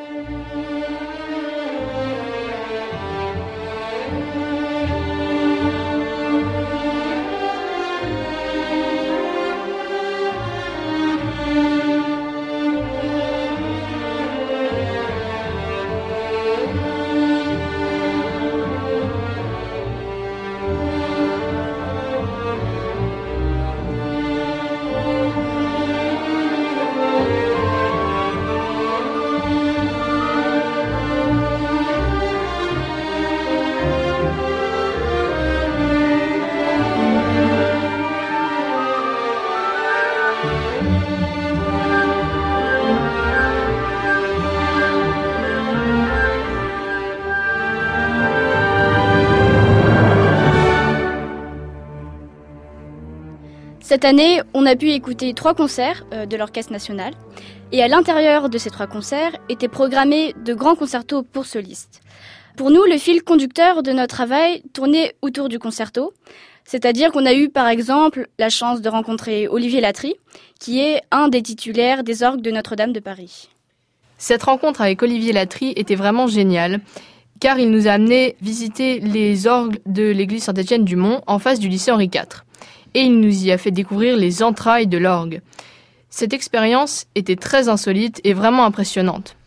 Cette année, on a pu écouter trois concerts euh, de l'Orchestre national. Et à l'intérieur de ces trois concerts étaient programmés de grands concertos pour solistes. Pour nous, le fil conducteur de notre travail tournait autour du concerto. C'est-à-dire qu'on a eu, par exemple, la chance de rencontrer Olivier Latry, qui est un des titulaires des orgues de Notre-Dame de Paris. Cette rencontre avec Olivier Latry était vraiment géniale, car il nous a amené visiter les orgues de l'église Saint-Étienne-du-Mont en face du lycée Henri quatre. Et il nous y a fait découvrir les entrailles de l'orgue. Cette expérience était très insolite et vraiment impressionnante.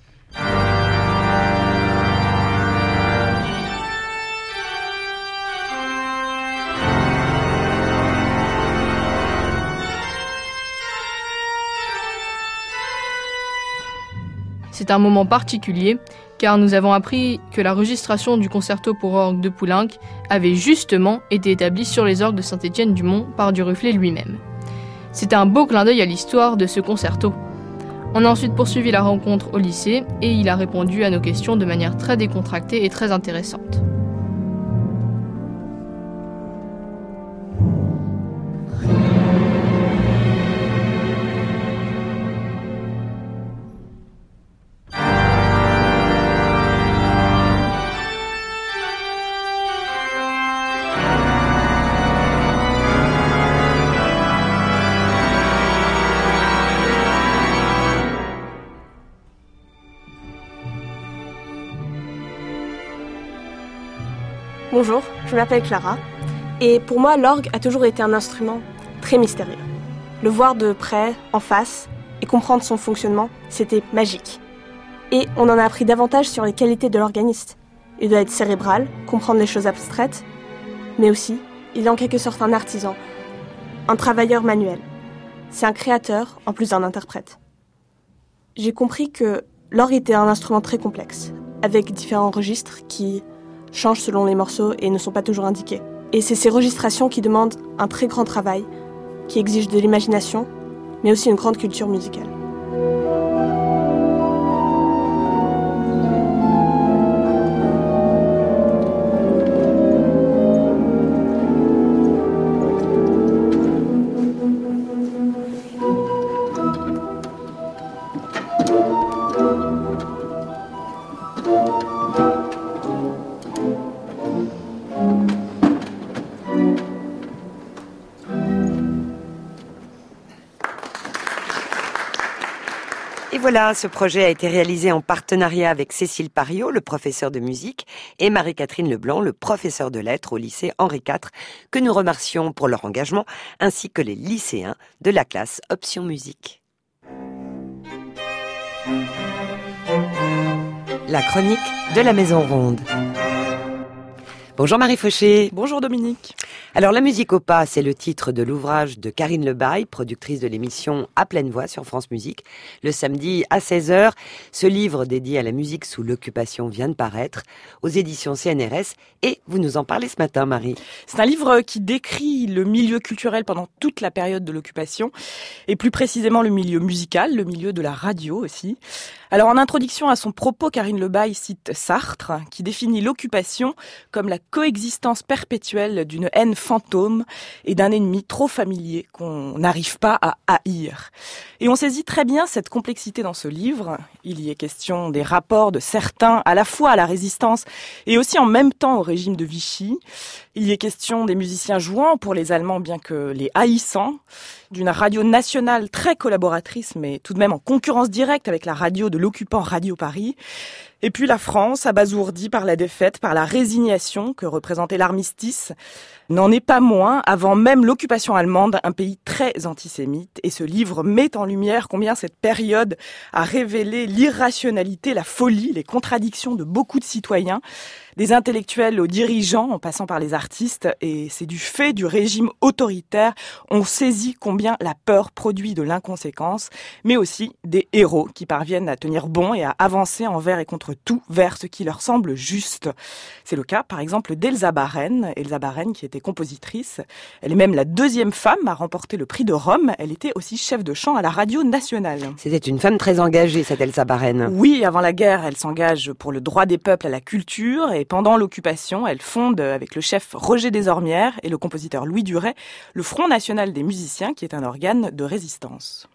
C'est un moment particulier, car nous avons appris que la registration du concerto pour orgue de Poulenc avait justement été établie sur les orgues de Saint-Étienne-du-Mont par Duruflé lui-même. C'était un beau clin d'œil à l'histoire de ce concerto. On a ensuite poursuivi la rencontre au lycée et il a répondu à nos questions de manière très décontractée et très intéressante. Bonjour, je m'appelle Clara, et pour moi l'orgue a toujours été un instrument très mystérieux. Le voir de près, en face, et comprendre son fonctionnement, c'était magique. Et on en a appris davantage sur les qualités de l'organiste. Il doit être cérébral, comprendre les choses abstraites, mais aussi, il est en quelque sorte un artisan, un travailleur manuel. C'est un créateur, en plus d'un interprète. J'ai compris que l'orgue était un instrument très complexe, avec différents registres qui changent selon les morceaux et ne sont pas toujours indiqués. Et c'est ces registrations qui demandent un très grand travail, qui exigent de l'imagination, mais aussi une grande culture musicale. voilà, ce projet a été réalisé en partenariat avec Cécile Pariot, le professeur de musique, et Marie-Catherine Leblanc, le professeur de lettres au lycée Henri quatre, que nous remercions pour leur engagement, ainsi que les lycéens de la classe Option Musique. La chronique de la Maison Ronde. Bonjour Marie Fauché. Bonjour Dominique. Alors La musique au pas, c'est le titre de l'ouvrage de Karine Lebaille, productrice de l'émission À pleine voix sur France Musique. Le samedi à seize heures, ce livre dédié à la musique sous l'occupation vient de paraître aux éditions C N R S et vous nous en parlez ce matin Marie. C'est un livre qui décrit le milieu culturel pendant toute la période de l'occupation et plus précisément le milieu musical, le milieu de la radio aussi. Alors en introduction à son propos, Karine Lebaille cite Sartre qui définit l'occupation comme la coexistence perpétuelle d'une haine fantôme et d'un ennemi trop familier qu'on n'arrive pas à haïr. Et on saisit très bien cette complexité dans ce livre. Il y est question des rapports de certains à la fois à la résistance et aussi en même temps au régime de Vichy. Il y est question des musiciens jouant pour les Allemands bien que les haïssant, d'une radio nationale très collaboratrice mais tout de même en concurrence directe avec la radio de l'occupant Radio Paris. Et puis la France, abasourdie par la défaite, par la résignation que représentait l'armistice, n'en est pas moins, avant même l'occupation allemande, un pays très antisémite. Et ce livre met en lumière combien cette période a révélé l'irrationalité, la folie, les contradictions de beaucoup de citoyens, des intellectuels aux dirigeants, en passant par les artistes. Et c'est du fait du régime autoritaire, on saisit combien la peur produit de l'inconséquence, mais aussi des héros qui parviennent à tenir bon et à avancer envers et contre tout vers ce qui leur semble juste. C'est le cas, par exemple, d'Elsa Baren. Elsa Baren, qui était compositrice. Elle est même la deuxième femme à remporter le prix de Rome. Elle était aussi chef de chant à la radio nationale. C'était une femme très engagée, cette Elsa Baren. Oui, avant la guerre, elle s'engage pour le droit des peuples à la culture et pendant l'occupation, elle fonde avec le chef Roger Desormières et le compositeur Louis Duret le Front national des musiciens, qui est un organe de résistance.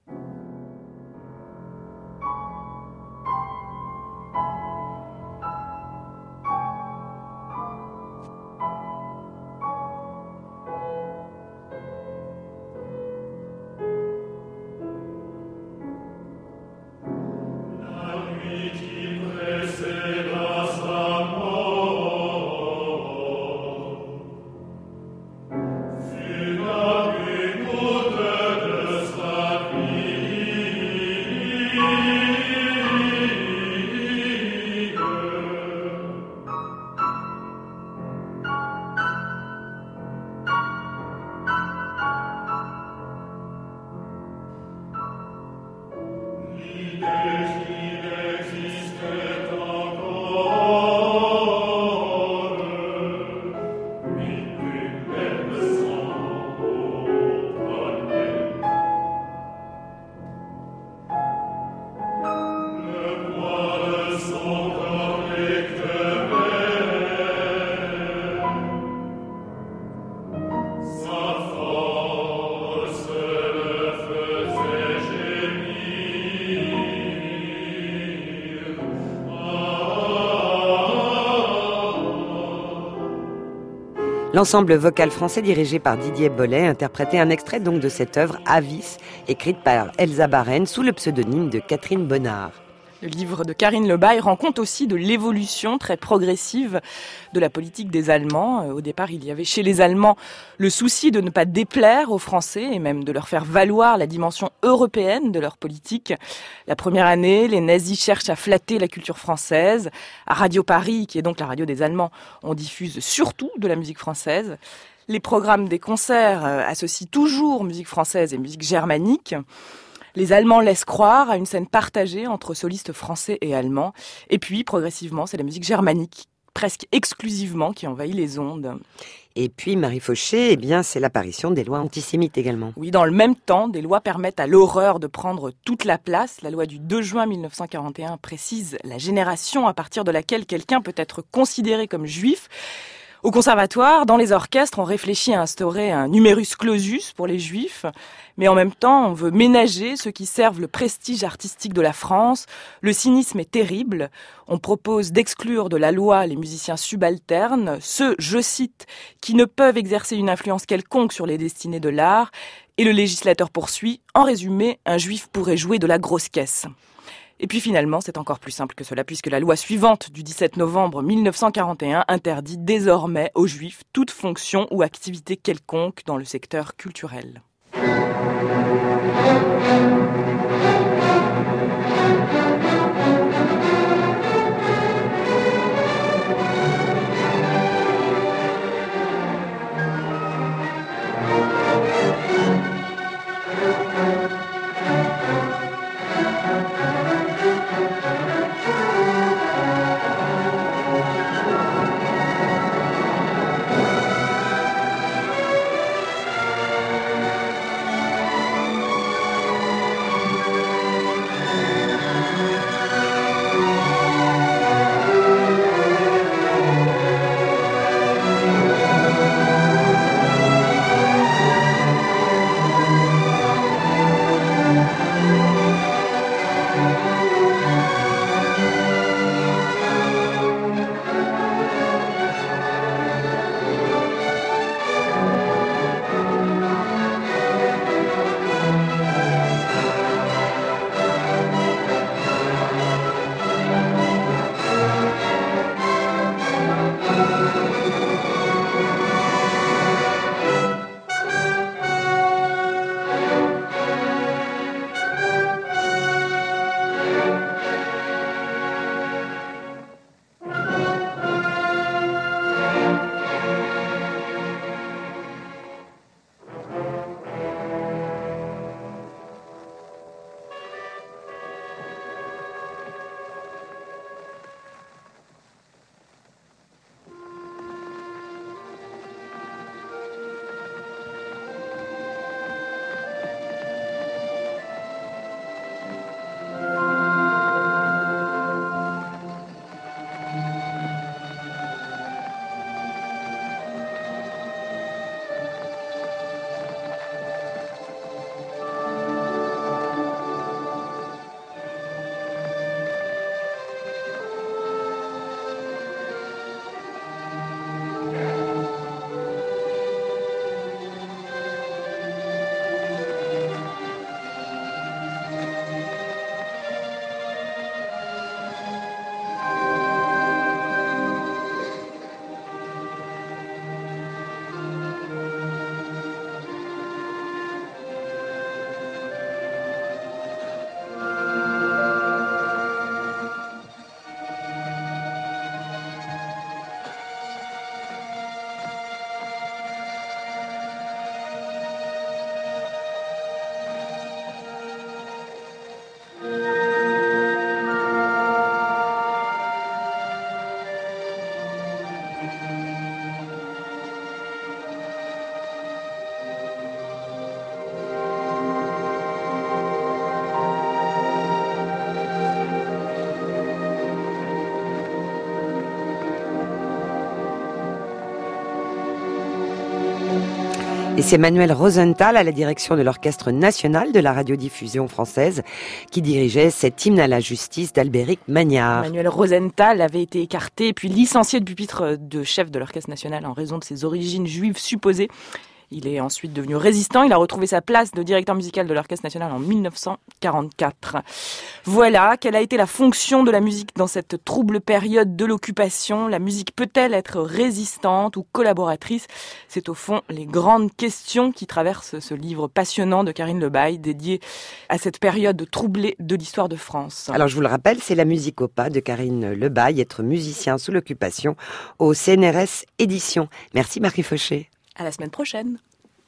L'ensemble vocal français dirigé par Didier Bollet interprétait un extrait donc de cette œuvre Avis, écrite par Elsa Baren sous le pseudonyme de Catherine Bonnard. Le livre de Karine Lebaille rend compte aussi de l'évolution très progressive de la politique des Allemands. Au départ, il y avait chez les Allemands le souci de ne pas déplaire aux Français et même de leur faire valoir la dimension européenne de leur politique. La première année, les nazis cherchent à flatter la culture française. À Radio Paris, qui est donc la radio des Allemands, on diffuse surtout de la musique française. Les programmes des concerts associent toujours musique française et musique germanique. Les Allemands laissent croire à une scène partagée entre solistes français et allemands. Et puis, progressivement, c'est la musique germanique, presque exclusivement, qui envahit les ondes. Et puis, Marie Fauché, eh bien, c'est l'apparition des lois antisémites également. Oui, dans le même temps, des lois permettent à l'horreur de prendre toute la place. La loi du deux juin mille neuf cent quarante et un précise la génération à partir de laquelle quelqu'un peut être considéré comme juif. Au conservatoire, dans les orchestres, on réfléchit à instaurer un numerus clausus pour les juifs, mais en même temps, on veut ménager ceux qui servent le prestige artistique de la France. Le cynisme est terrible. On propose d'exclure de la loi les musiciens subalternes, ceux, je cite, qui ne peuvent exercer une influence quelconque sur les destinées de l'art. Et le législateur poursuit, en résumé, un juif pourrait jouer de la grosse caisse. Et puis finalement, c'est encore plus simple que cela, puisque la loi suivante du dix-sept novembre mille neuf cent quarante et un interdit désormais aux juifs toute fonction ou activité quelconque dans le secteur culturel. Et c'est Manuel Rosenthal à la direction de l'Orchestre national de la radiodiffusion française qui dirigeait cet hymne à la justice d'Albéric Magnard. Manuel Rosenthal avait été écarté puis licencié du pupitre de chef de l'Orchestre national en raison de ses origines juives supposées. Il est ensuite devenu résistant. Il a retrouvé sa place de directeur musical de l'Orchestre national en mille neuf cent quarante-quatre. Voilà, quelle a été la fonction de la musique dans cette trouble période de l'occupation. La musique peut-elle être résistante ou collaboratrice? C'est au fond les grandes questions qui traversent ce livre passionnant de Karine Le Bail, dédié à cette période troublée de l'histoire de France. Alors je vous le rappelle, c'est la musique au pas de Karine Le Bail, être musicien sous l'occupation au C N R S Éditions. Merci Marie Fauché. À la semaine prochaine.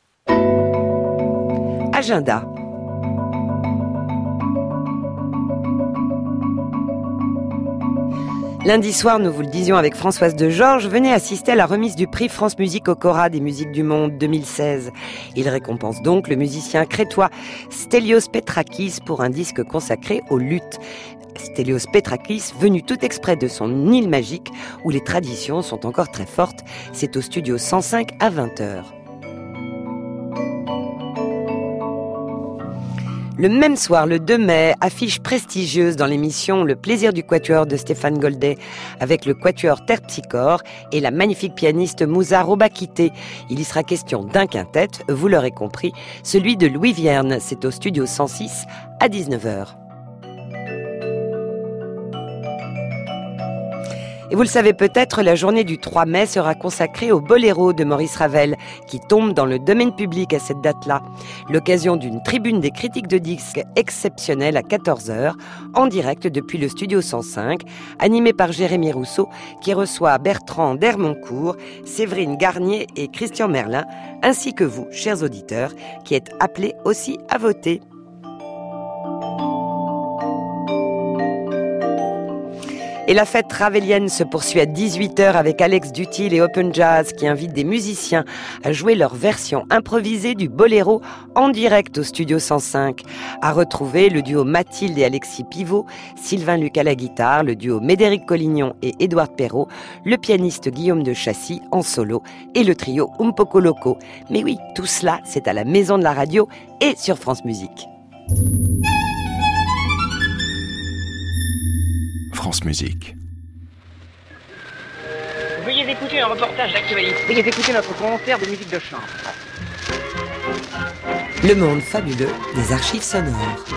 Agenda. Lundi soir, nous vous le disions avec Françoise de Georges, venez assister à la remise du prix France Musique au Cora des musiques du monde deux mille seize. Il récompense donc le musicien crétois Stelios Petrakis pour un disque consacré aux luttes. Stelios Petrakis, venu tout exprès de son île magique, où les traditions sont encore très fortes. C'est au studio cent cinq à vingt heures. Le même soir, le deux mai, affiche prestigieuse dans l'émission Le plaisir du quatuor de Stéphane Goldet avec le quatuor Terpsichore et la magnifique pianiste Mouza Robakité. Il y sera question d'un quintet, vous l'aurez compris, celui de Louis Vierne. C'est au studio cent six à dix-neuf heures. Et vous le savez peut-être, la journée du trois mai sera consacrée au Boléro de Maurice Ravel, qui tombe dans le domaine public à cette date-là. L'occasion d'une tribune des critiques de disques exceptionnelle à quatorze heures, en direct depuis le studio cent cinq, animé par Jérémy Rousseau, qui reçoit Bertrand d'Hermoncourt, Séverine Garnier et Christian Merlin, ainsi que vous, chers auditeurs, qui êtes appelés aussi à voter. Et la fête ravelienne se poursuit à dix-huit heures avec Alex Dutil et Open Jazz qui invitent des musiciens à jouer leur version improvisée du Boléro en direct au studio cent cinq. À retrouver le duo Mathilde et Alexis Pivot, Sylvain Luc à la guitare, le duo Médéric Collignon et Édouard Perrault, le pianiste Guillaume de Chassis en solo et le trio Un Poco Loco. Mais oui, tout cela, c'est à la Maison de la Radio et sur France Musique. France Musique. Veuillez écouter un reportage d'actualité. Veuillez écouter notre concert de musique de chambre. Le monde fabuleux des archives sonores.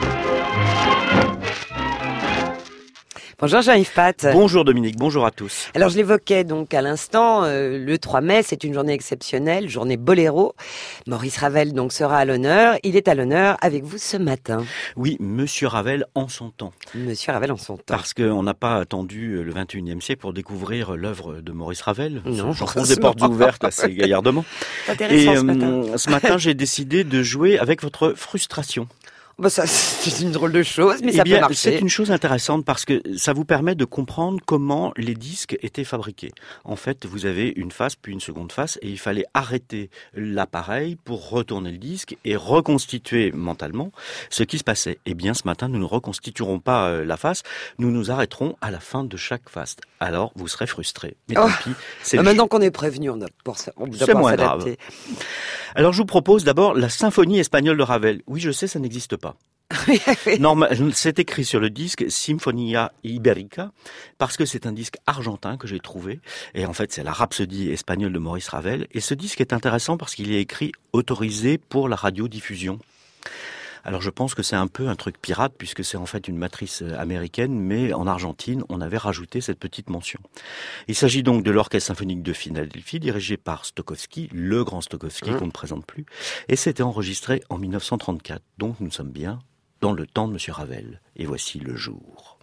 Bonjour Jean-Yves Pat. Bonjour Dominique, bonjour à tous. Alors je l'évoquais donc à l'instant, euh, le trois mai, c'est une journée exceptionnelle, journée Boléro. Maurice Ravel donc sera à l'honneur. Il est à l'honneur avec vous ce matin. Oui, Monsieur Ravel en son temps. Monsieur Ravel en son temps. Parce qu'on n'a pas attendu le vingt et unième siècle pour découvrir l'œuvre de Maurice Ravel. Non, j'enfonce des portes ouvertes assez gaillardement. Intéressant et ce matin. Euh, ce matin, j'ai décidé de jouer avec votre frustration. Bah ça, c'est une drôle de chose, mais eh ça bien, peut marcher. C'est une chose intéressante parce que ça vous permet de comprendre comment les disques étaient fabriqués. En fait, vous avez une face puis une seconde face et il fallait arrêter l'appareil pour retourner le disque et reconstituer mentalement ce qui se passait. Eh bien, ce matin, nous ne reconstituerons pas la face, nous nous arrêterons à la fin de chaque face. Alors, vous serez frustrés. Mais oh. tant pis. C'est ah, maintenant qu'on est prévenu, on doit pour ça. C'est moins grave. Alors, je vous propose d'abord la symphonie espagnole de Ravel. Oui, je sais, ça n'existe pas. Non, c'est écrit sur le disque Sinfonia Ibérica parce que c'est un disque argentin que j'ai trouvé et en fait c'est la rhapsodie espagnole de Maurice Ravel et ce disque est intéressant parce qu'il est écrit autorisé pour la radiodiffusion. Alors je pense que c'est un peu un truc pirate puisque c'est en fait une matrice américaine, mais en Argentine, on avait rajouté cette petite mention. Il s'agit donc de l'Orchestre symphonique de Philadelphie, dirigé par Stokowski, le grand Stokowski mmh. qu'on ne présente plus, et c'était enregistré en dix-neuf cent trente-quatre. Donc nous sommes bien dans le temps de Monsieur Ravel. Et voici le jour.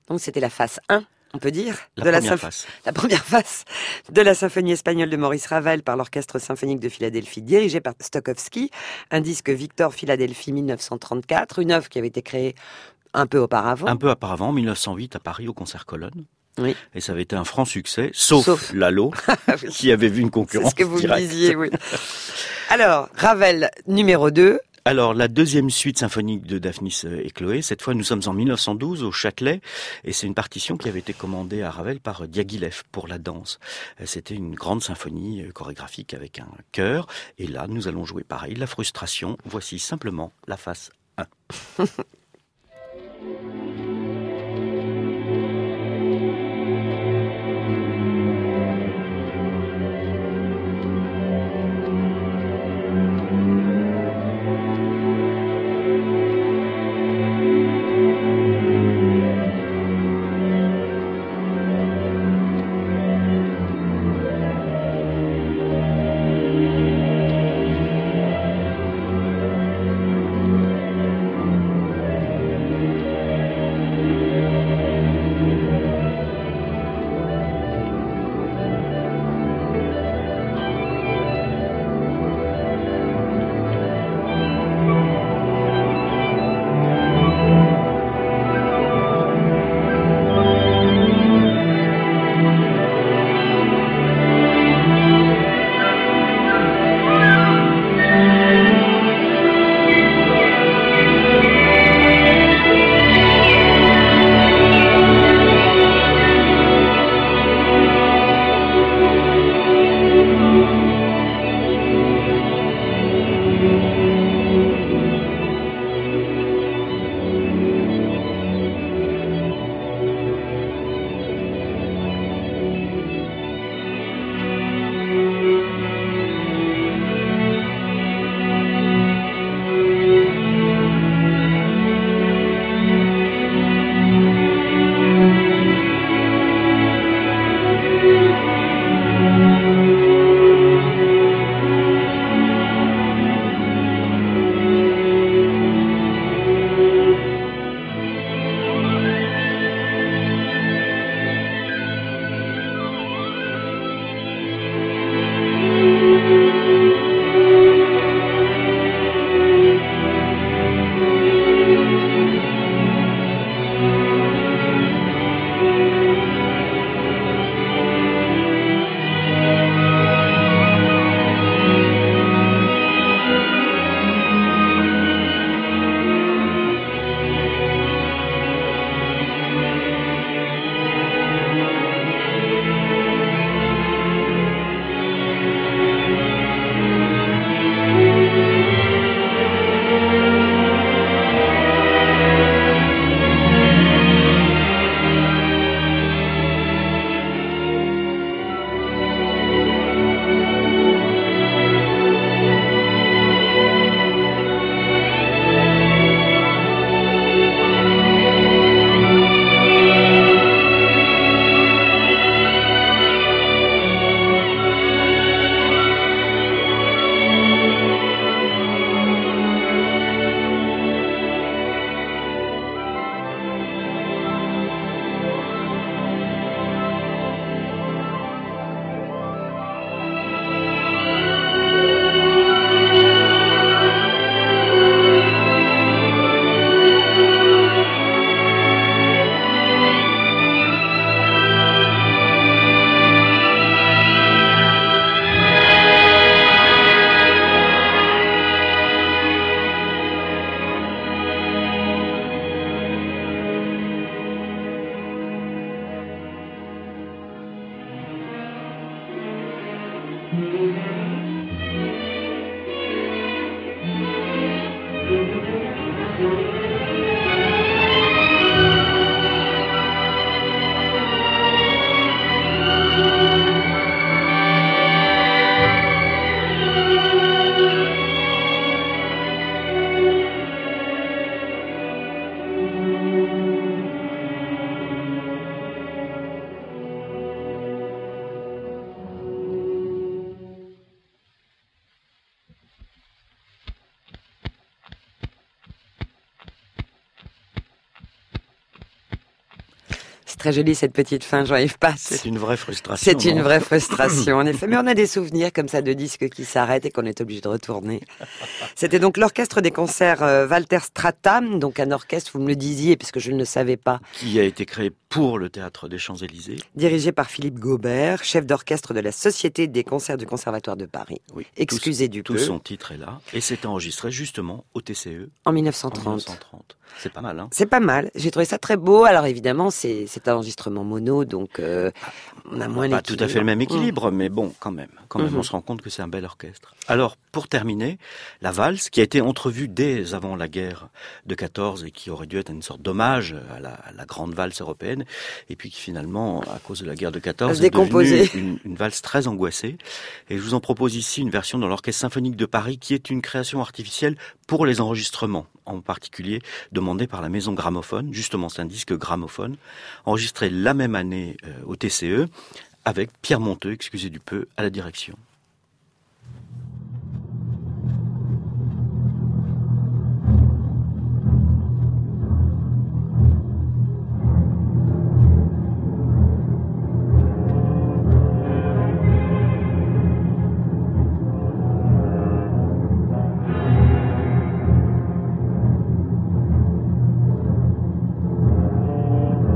Donc c'était la face un, on peut dire, la de la, première symph- face. la première face de la symphonie espagnole de Maurice Ravel par l'Orchestre symphonique de Philadelphie, dirigé par Stokowski, un disque Victor Philadelphie dix-neuf cent trente-quatre, une œuvre qui avait été créée un peu auparavant. Un peu auparavant, en mille neuf cent huit à Paris au Concert Colonne. Oui. Et ça avait été un franc succès, sauf, sauf... Lalo, qui avait vu une concurrence C'est ce que vous directe. me disiez, oui. Alors, Ravel, numéro deux. Alors, la deuxième suite symphonique de Daphnis et Chloé, cette fois nous sommes en mille neuf cent douze au Châtelet, et c'est une partition qui avait été commandée à Ravel par Diaghilev pour la danse. C'était une grande symphonie chorégraphique avec un chœur, et là nous allons jouer pareil, la frustration. Voici simplement la face un. Thank très jolie cette petite fin, Jean-Yves Passe. C'est une vraie frustration. C'est une non vraie frustration, en effet. Mais on a des souvenirs comme ça de disques qui s'arrêtent et qu'on est obligé de retourner. C'était donc l'orchestre des concerts euh, Walter Strata, donc un orchestre, vous me le disiez, puisque je ne le savais pas. Qui a été créé pour le Théâtre des Champs-Élysées. Dirigé par Philippe Gaubert, chef d'orchestre de la Société des concerts du Conservatoire de Paris. Oui, Excusez tout, du tout peu. Tout son titre est là. Et c'est enregistré justement au T C E. En mille neuf cent trente. En mille neuf cent trente. C'est pas mal, hein? C'est pas mal. J'ai trouvé ça très beau. Alors évidemment, c'est, c'est un enregistrement mono, donc euh, on a moins Pas l'équilibre. tout à fait le même équilibre, mmh. mais bon, quand même. Quand même, mmh. on se rend compte que c'est un bel orchestre. Alors, pour terminer, la valse, qui a été entrevue dès avant la guerre de quatorze et qui aurait dû être une sorte d'hommage à la, à la grande valse européenne, et puis qui finalement, à cause de la guerre de quatorze, est devenue une, une valse très angoissée. Et je vous en propose ici une version dans l'Orchestre symphonique de Paris, qui est une création artificielle pour les enregistrements, en particulier demandée par la maison Gramophone. Justement, c'est un disque gramophone, enregistré la même année euh, au T C E, avec Pierre Monteux, excusez du peu, à la direction.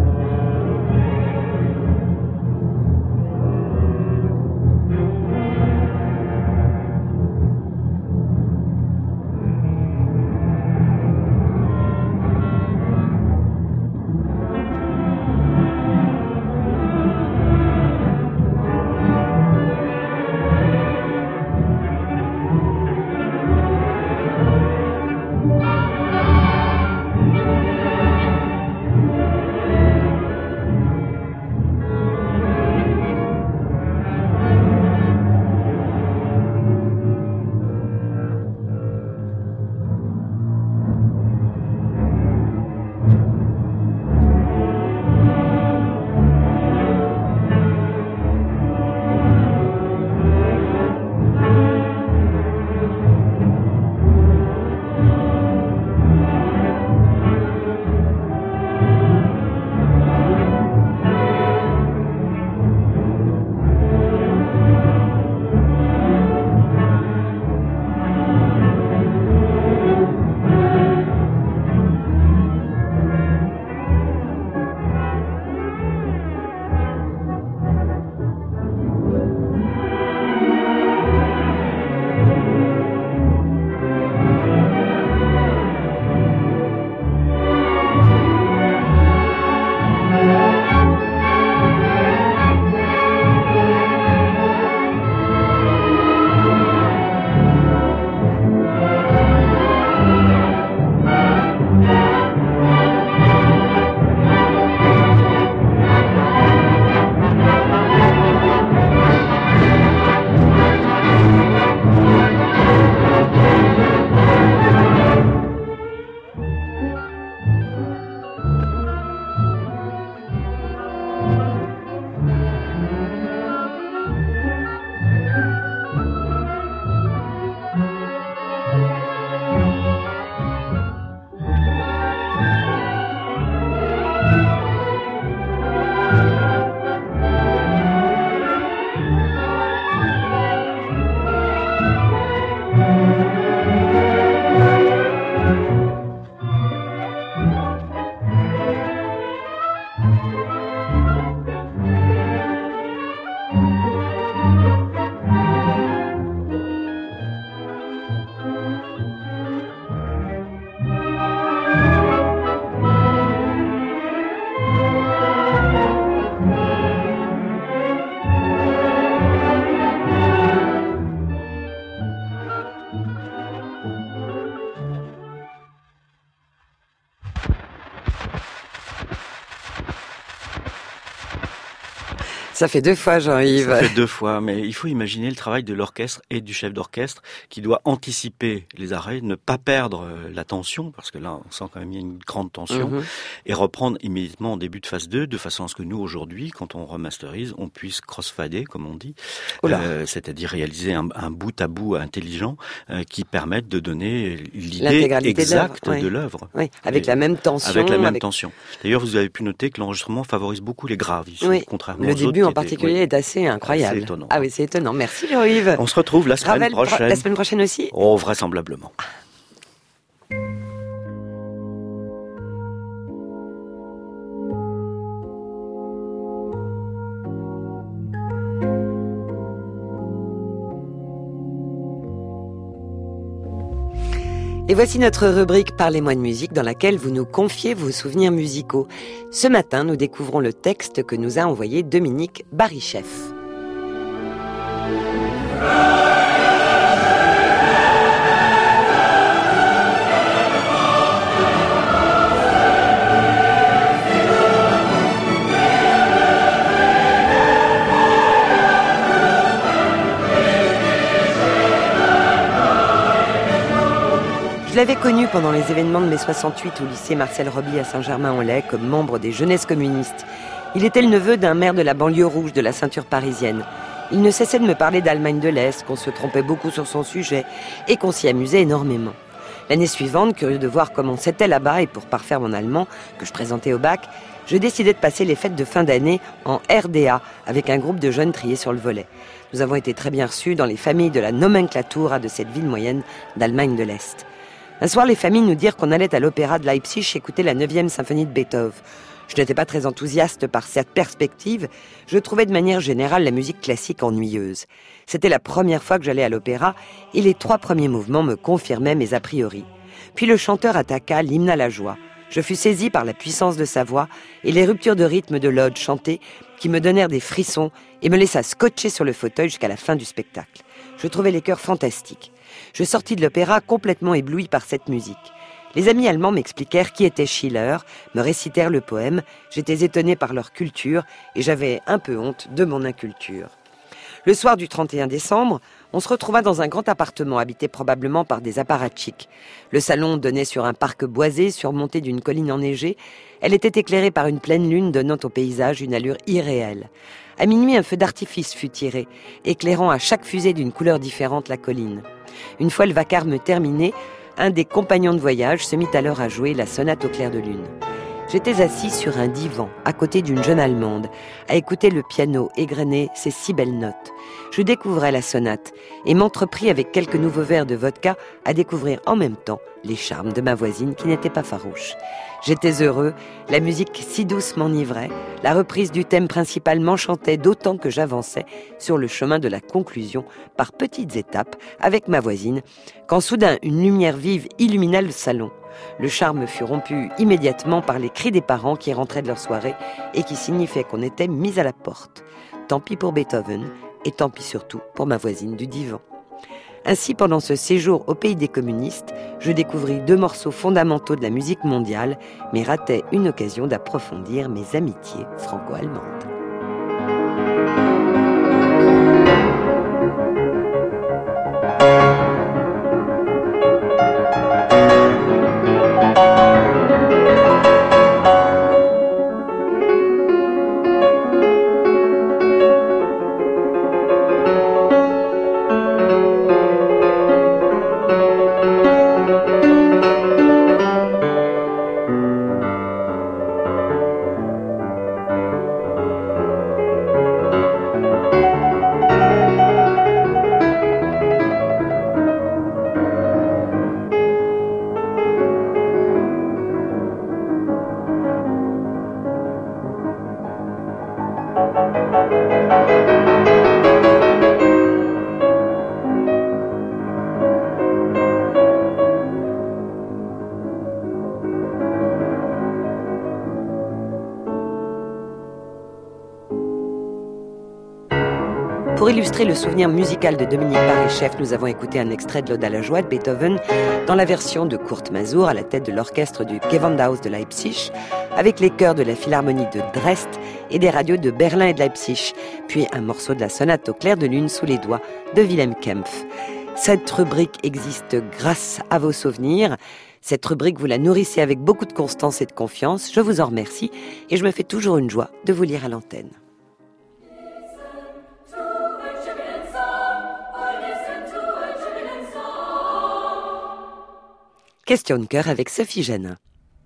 Thank you. Ça fait deux fois, Jean-Yves. Ça fait deux fois, mais il faut imaginer le travail de l'orchestre et du chef d'orchestre qui doit anticiper les arrêts, ne pas perdre la tension, parce que là, on sent quand même qu'il y a une grande tension, mm-hmm. et reprendre immédiatement en début de phase deux, de façon à ce que nous, aujourd'hui, quand on remasterise, on puisse crossfader, comme on dit, euh, c'est-à-dire réaliser un, un bout à bout intelligent euh, qui permette de donner l'idée exacte de l'œuvre. Oui. De l'œuvre. Oui, avec et, la même tension. Avec la même avec... tension. D'ailleurs, vous avez pu noter que l'enregistrement favorise beaucoup les graves ici, oui. contrairement Le aux début autres en particulier était, oui, est assez incroyable. C'est étonnant. Ah oui, c'est étonnant. Merci Jean-Yves. On se retrouve la semaine Ravel, prochaine. La semaine prochaine aussi ? Oh, vraisemblablement. Et voici notre rubrique Parlez-moi de musique dans laquelle vous nous confiez vos souvenirs musicaux. Ce matin, nous découvrons le texte que nous a envoyé Dominique Baricheff. Je l'avais connu pendant les événements de mai soixante-huit au lycée Marcel Roby à Saint-Germain-en-Laye comme membre des jeunesses communistes. Il était le neveu d'un maire de la banlieue rouge de la ceinture parisienne. Il ne cessait de me parler d'Allemagne de l'Est, qu'on se trompait beaucoup sur son sujet et qu'on s'y amusait énormément. L'année suivante, curieux de voir comment c'était là-bas et pour parfaire mon allemand que je présentais au bac, je décidai de passer les fêtes de fin d'année en R D A avec un groupe de jeunes triés sur le volet. Nous avons été très bien reçus dans les familles de la nomenclatura de cette ville moyenne d'Allemagne de l'Est. Un soir, les familles nous dirent qu'on allait à l'opéra de Leipzig écouter la neuvième symphonie de Beethoven. Je n'étais pas très enthousiaste par cette perspective. Je trouvais de manière générale la musique classique ennuyeuse. C'était la première fois que j'allais à l'opéra et les trois premiers mouvements me confirmaient mes a priori. Puis le chanteur attaqua l'hymne à la joie. Je fus saisie par la puissance de sa voix et les ruptures de rythme de l'ode chantée qui me donnèrent des frissons et me laissa scotcher sur le fauteuil jusqu'à la fin du spectacle. Je trouvais les chœurs fantastiques. Je sortis de l'opéra complètement ébloui par cette musique. Les amis allemands m'expliquèrent qui était Schiller, me récitèrent le poème, j'étais étonnée par leur culture et j'avais un peu honte de mon inculture. Le soir du trente et un décembre, on se retrouva dans un grand appartement habité probablement par des apparatchiks. Le salon donnait sur un parc boisé surmonté d'une colline enneigée. Elle était éclairée par une pleine lune donnant au paysage une allure irréelle. À minuit, un feu d'artifice fut tiré, éclairant à chaque fusée d'une couleur différente la colline. Une fois le vacarme terminé, un des compagnons de voyage se mit alors à jouer la sonate au clair de lune. J'étais assis sur un divan, à côté d'une jeune Allemande, à écouter le piano égrener ses si belles notes. Je découvrais la sonate et m'entrepris avec quelques nouveaux verres de vodka à découvrir en même temps les charmes de ma voisine qui n'était pas farouche. J'étais heureux, la musique si douce m'enivrait, la reprise du thème principal m'enchantait d'autant que j'avançais sur le chemin de la conclusion par petites étapes avec ma voisine, quand soudain une lumière vive illumina le salon. Le charme fut rompu immédiatement par les cris des parents qui rentraient de leur soirée et qui signifiaient qu'on était mis à la porte. Tant pis pour Beethoven et tant pis surtout pour ma voisine du divan. Ainsi, pendant ce séjour au pays des communistes, je découvris deux morceaux fondamentaux de la musique mondiale, mais ratais une occasion d'approfondir mes amitiés franco-allemandes. Pour illustrer le souvenir musical de Dominique Baricheff, nous avons écouté un extrait de l'Ode à la joie de Beethoven dans la version de Kurt Masur à la tête de l'orchestre du Gewandhaus de Leipzig, avec les chœurs de la Philharmonie de Dresde et des radios de Berlin et de Leipzig, puis un morceau de la sonate au clair de lune sous les doigts de Wilhelm Kempff. Cette rubrique existe grâce à vos souvenirs. Cette rubrique, vous la nourrissez avec beaucoup de constance et de confiance. Je vous en remercie et je me fais toujours une joie de vous lire à l'antenne. Question de cœur avec Sophie Janin.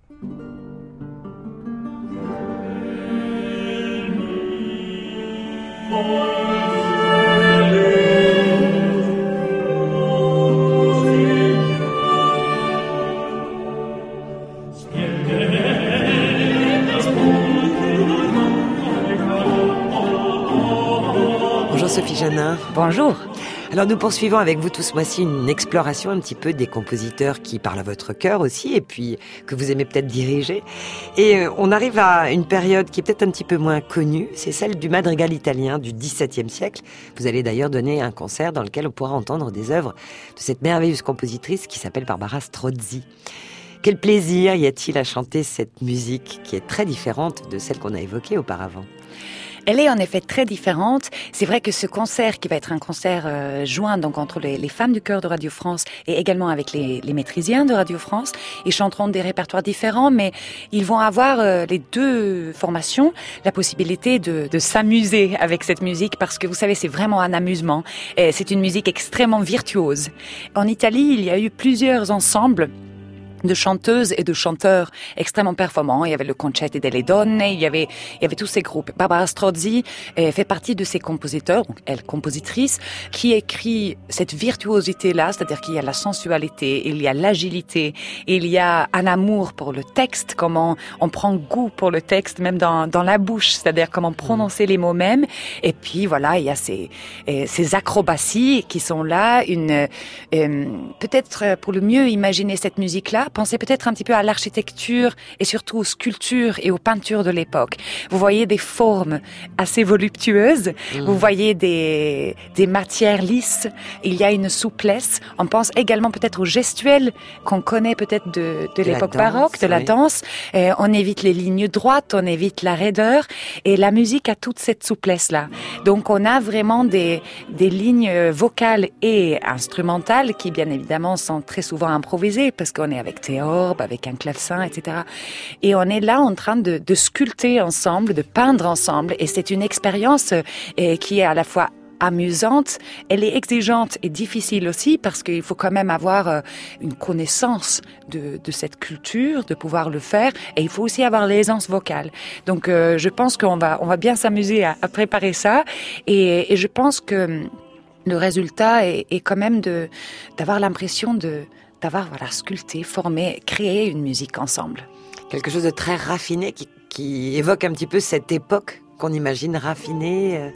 Bonjour Sophie Janin. Bonjour. Alors nous poursuivons avec vous tout ce mois-ci une exploration un petit peu des compositeurs qui parlent à votre cœur aussi et puis que vous aimez peut-être diriger. Et euh, on arrive à une période qui est peut-être un petit peu moins connue, c'est celle du madrigal italien du dix-septième siècle. Vous allez d'ailleurs donner un concert dans lequel on pourra entendre des œuvres de cette merveilleuse compositrice qui s'appelle Barbara Strozzi. Quel plaisir y a-t-il à chanter cette musique qui est très différente de celle qu'on a évoquée auparavant ? Elle est en effet très différente. C'est vrai que ce concert, qui va être un concert euh, joint donc entre les, les femmes du chœur de Radio France et également avec les, les maîtrisiens de Radio France, ils chanteront des répertoires différents, mais ils vont avoir euh, les deux formations la possibilité de, de s'amuser avec cette musique parce que vous savez, c'est vraiment un amusement. Et c'est une musique extrêmement virtuose. En Italie, il y a eu plusieurs ensembles de chanteuses et de chanteurs extrêmement performants. Il y avait le Concerto delle Donne, il y avait, il y avait tous ces groupes. Barbara Strozzi eh, fait partie de ces compositeurs, donc elle, compositrice, qui écrit cette virtuosité-là, c'est-à-dire qu'il y a la sensualité, il y a l'agilité, il y a un amour pour le texte, comment on prend goût pour le texte, même dans, dans la bouche, c'est-à-dire comment prononcer les mots mêmes. Et puis voilà, il y a ces, eh, ces acrobaties qui sont là, une, euh, peut-être pour le mieux imaginer cette musique-là, pensez peut-être un petit peu à l'architecture et surtout aux sculptures et aux peintures de l'époque. Vous voyez des formes assez voluptueuses, mmh. vous voyez des, des matières lisses, il y a une souplesse. On pense également peut-être aux gestuels qu'on connaît peut-être de, de, de l'époque baroque, de oui. la danse. Et on évite les lignes droites, on évite la raideur et la musique a toute cette souplesse-là. Donc on a vraiment des, des lignes vocales et instrumentales qui bien évidemment sont très souvent improvisées parce qu'on est avec théorbe, avec un clavecin, et cetera. Et on est là en train de, de sculpter ensemble, de peindre ensemble. Et c'est une expérience eh, qui est à la fois amusante, elle est exigeante et difficile aussi parce qu'il faut quand même avoir euh, une connaissance de, de cette culture, de pouvoir le faire, et il faut aussi avoir l'aisance vocale. Donc euh, je pense qu'on va, on va bien s'amuser à, à préparer ça, et, et je pense que le résultat est, est quand même de, d'avoir l'impression de d'avoir voilà, sculpté, formé, créé une musique ensemble. Quelque chose de très raffiné qui, qui évoque un petit peu cette époque qu'on imagine raffinée, euh,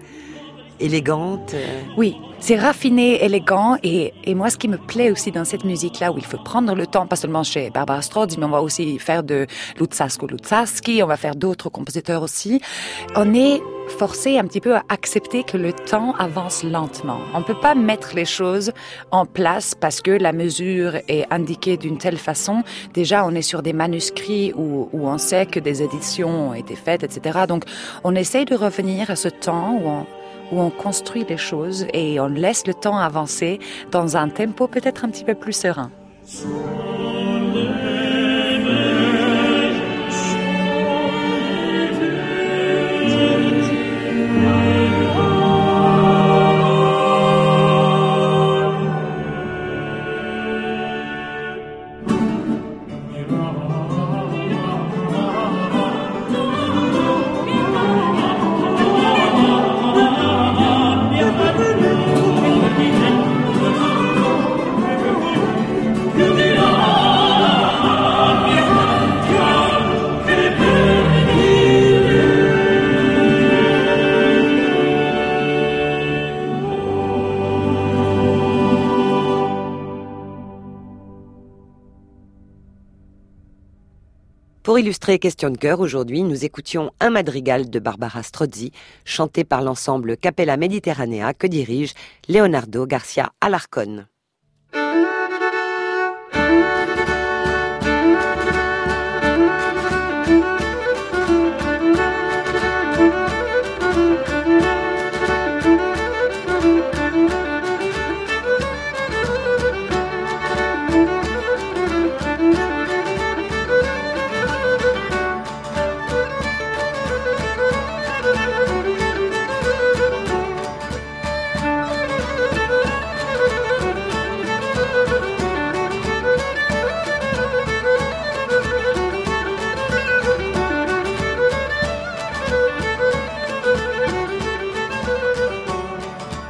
élégante. Euh... Oui, c'est raffiné, élégant, et, et moi ce qui me plaît aussi dans cette musique-là, où il faut prendre le temps, pas seulement chez Barbara Strozzi, mais on va aussi faire de Luzzasco Luzzaschi, on va faire d'autres compositeurs aussi, on est forcé un petit peu à accepter que le temps avance lentement. On ne peut pas mettre les choses en place parce que la mesure est indiquée d'une telle façon. Déjà, on est sur des manuscrits où, où on sait que des éditions ont été faites, et cetera. Donc, on essaye de revenir à ce temps où on, où on construit les choses et on laisse le temps avancer dans un tempo peut-être un petit peu plus serein. Pour illustrer Question de cœur, aujourd'hui, nous écoutions un madrigal de Barbara Strozzi, chanté par l'ensemble Capella Mediterranea que dirige Leonardo Garcia Alarcón.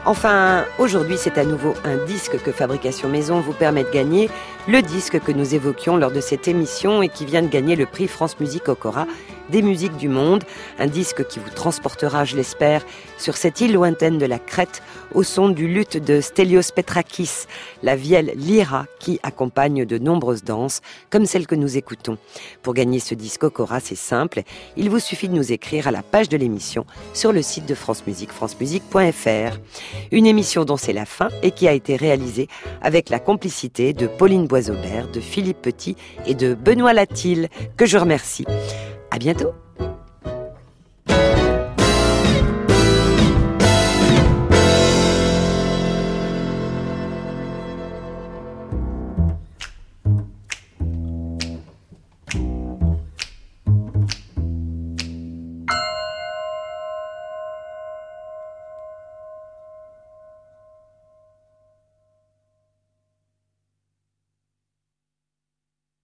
Enfin, aujourd'hui, c'est à nouveau un disque que Fabrication Maison vous permet de gagner, le disque que nous évoquions lors de cette émission et qui vient de gagner le prix France Musique Okora des musiques du monde, un disque qui vous transportera, je l'espère, sur cette île lointaine de la Crète, au son du luth de Stelios Petrakis, la vielle lyra qui accompagne de nombreuses danses, comme celle que nous écoutons. Pour gagner ce disque Okora, c'est simple, il vous suffit de nous écrire à la page de l'émission sur le site de France Musique, francemusique point f r. Une émission dont c'est la fin et qui a été réalisée avec la complicité de Pauline Boisaubert, de Philippe Petit et de Benoît Latil, que je remercie. À bientôt.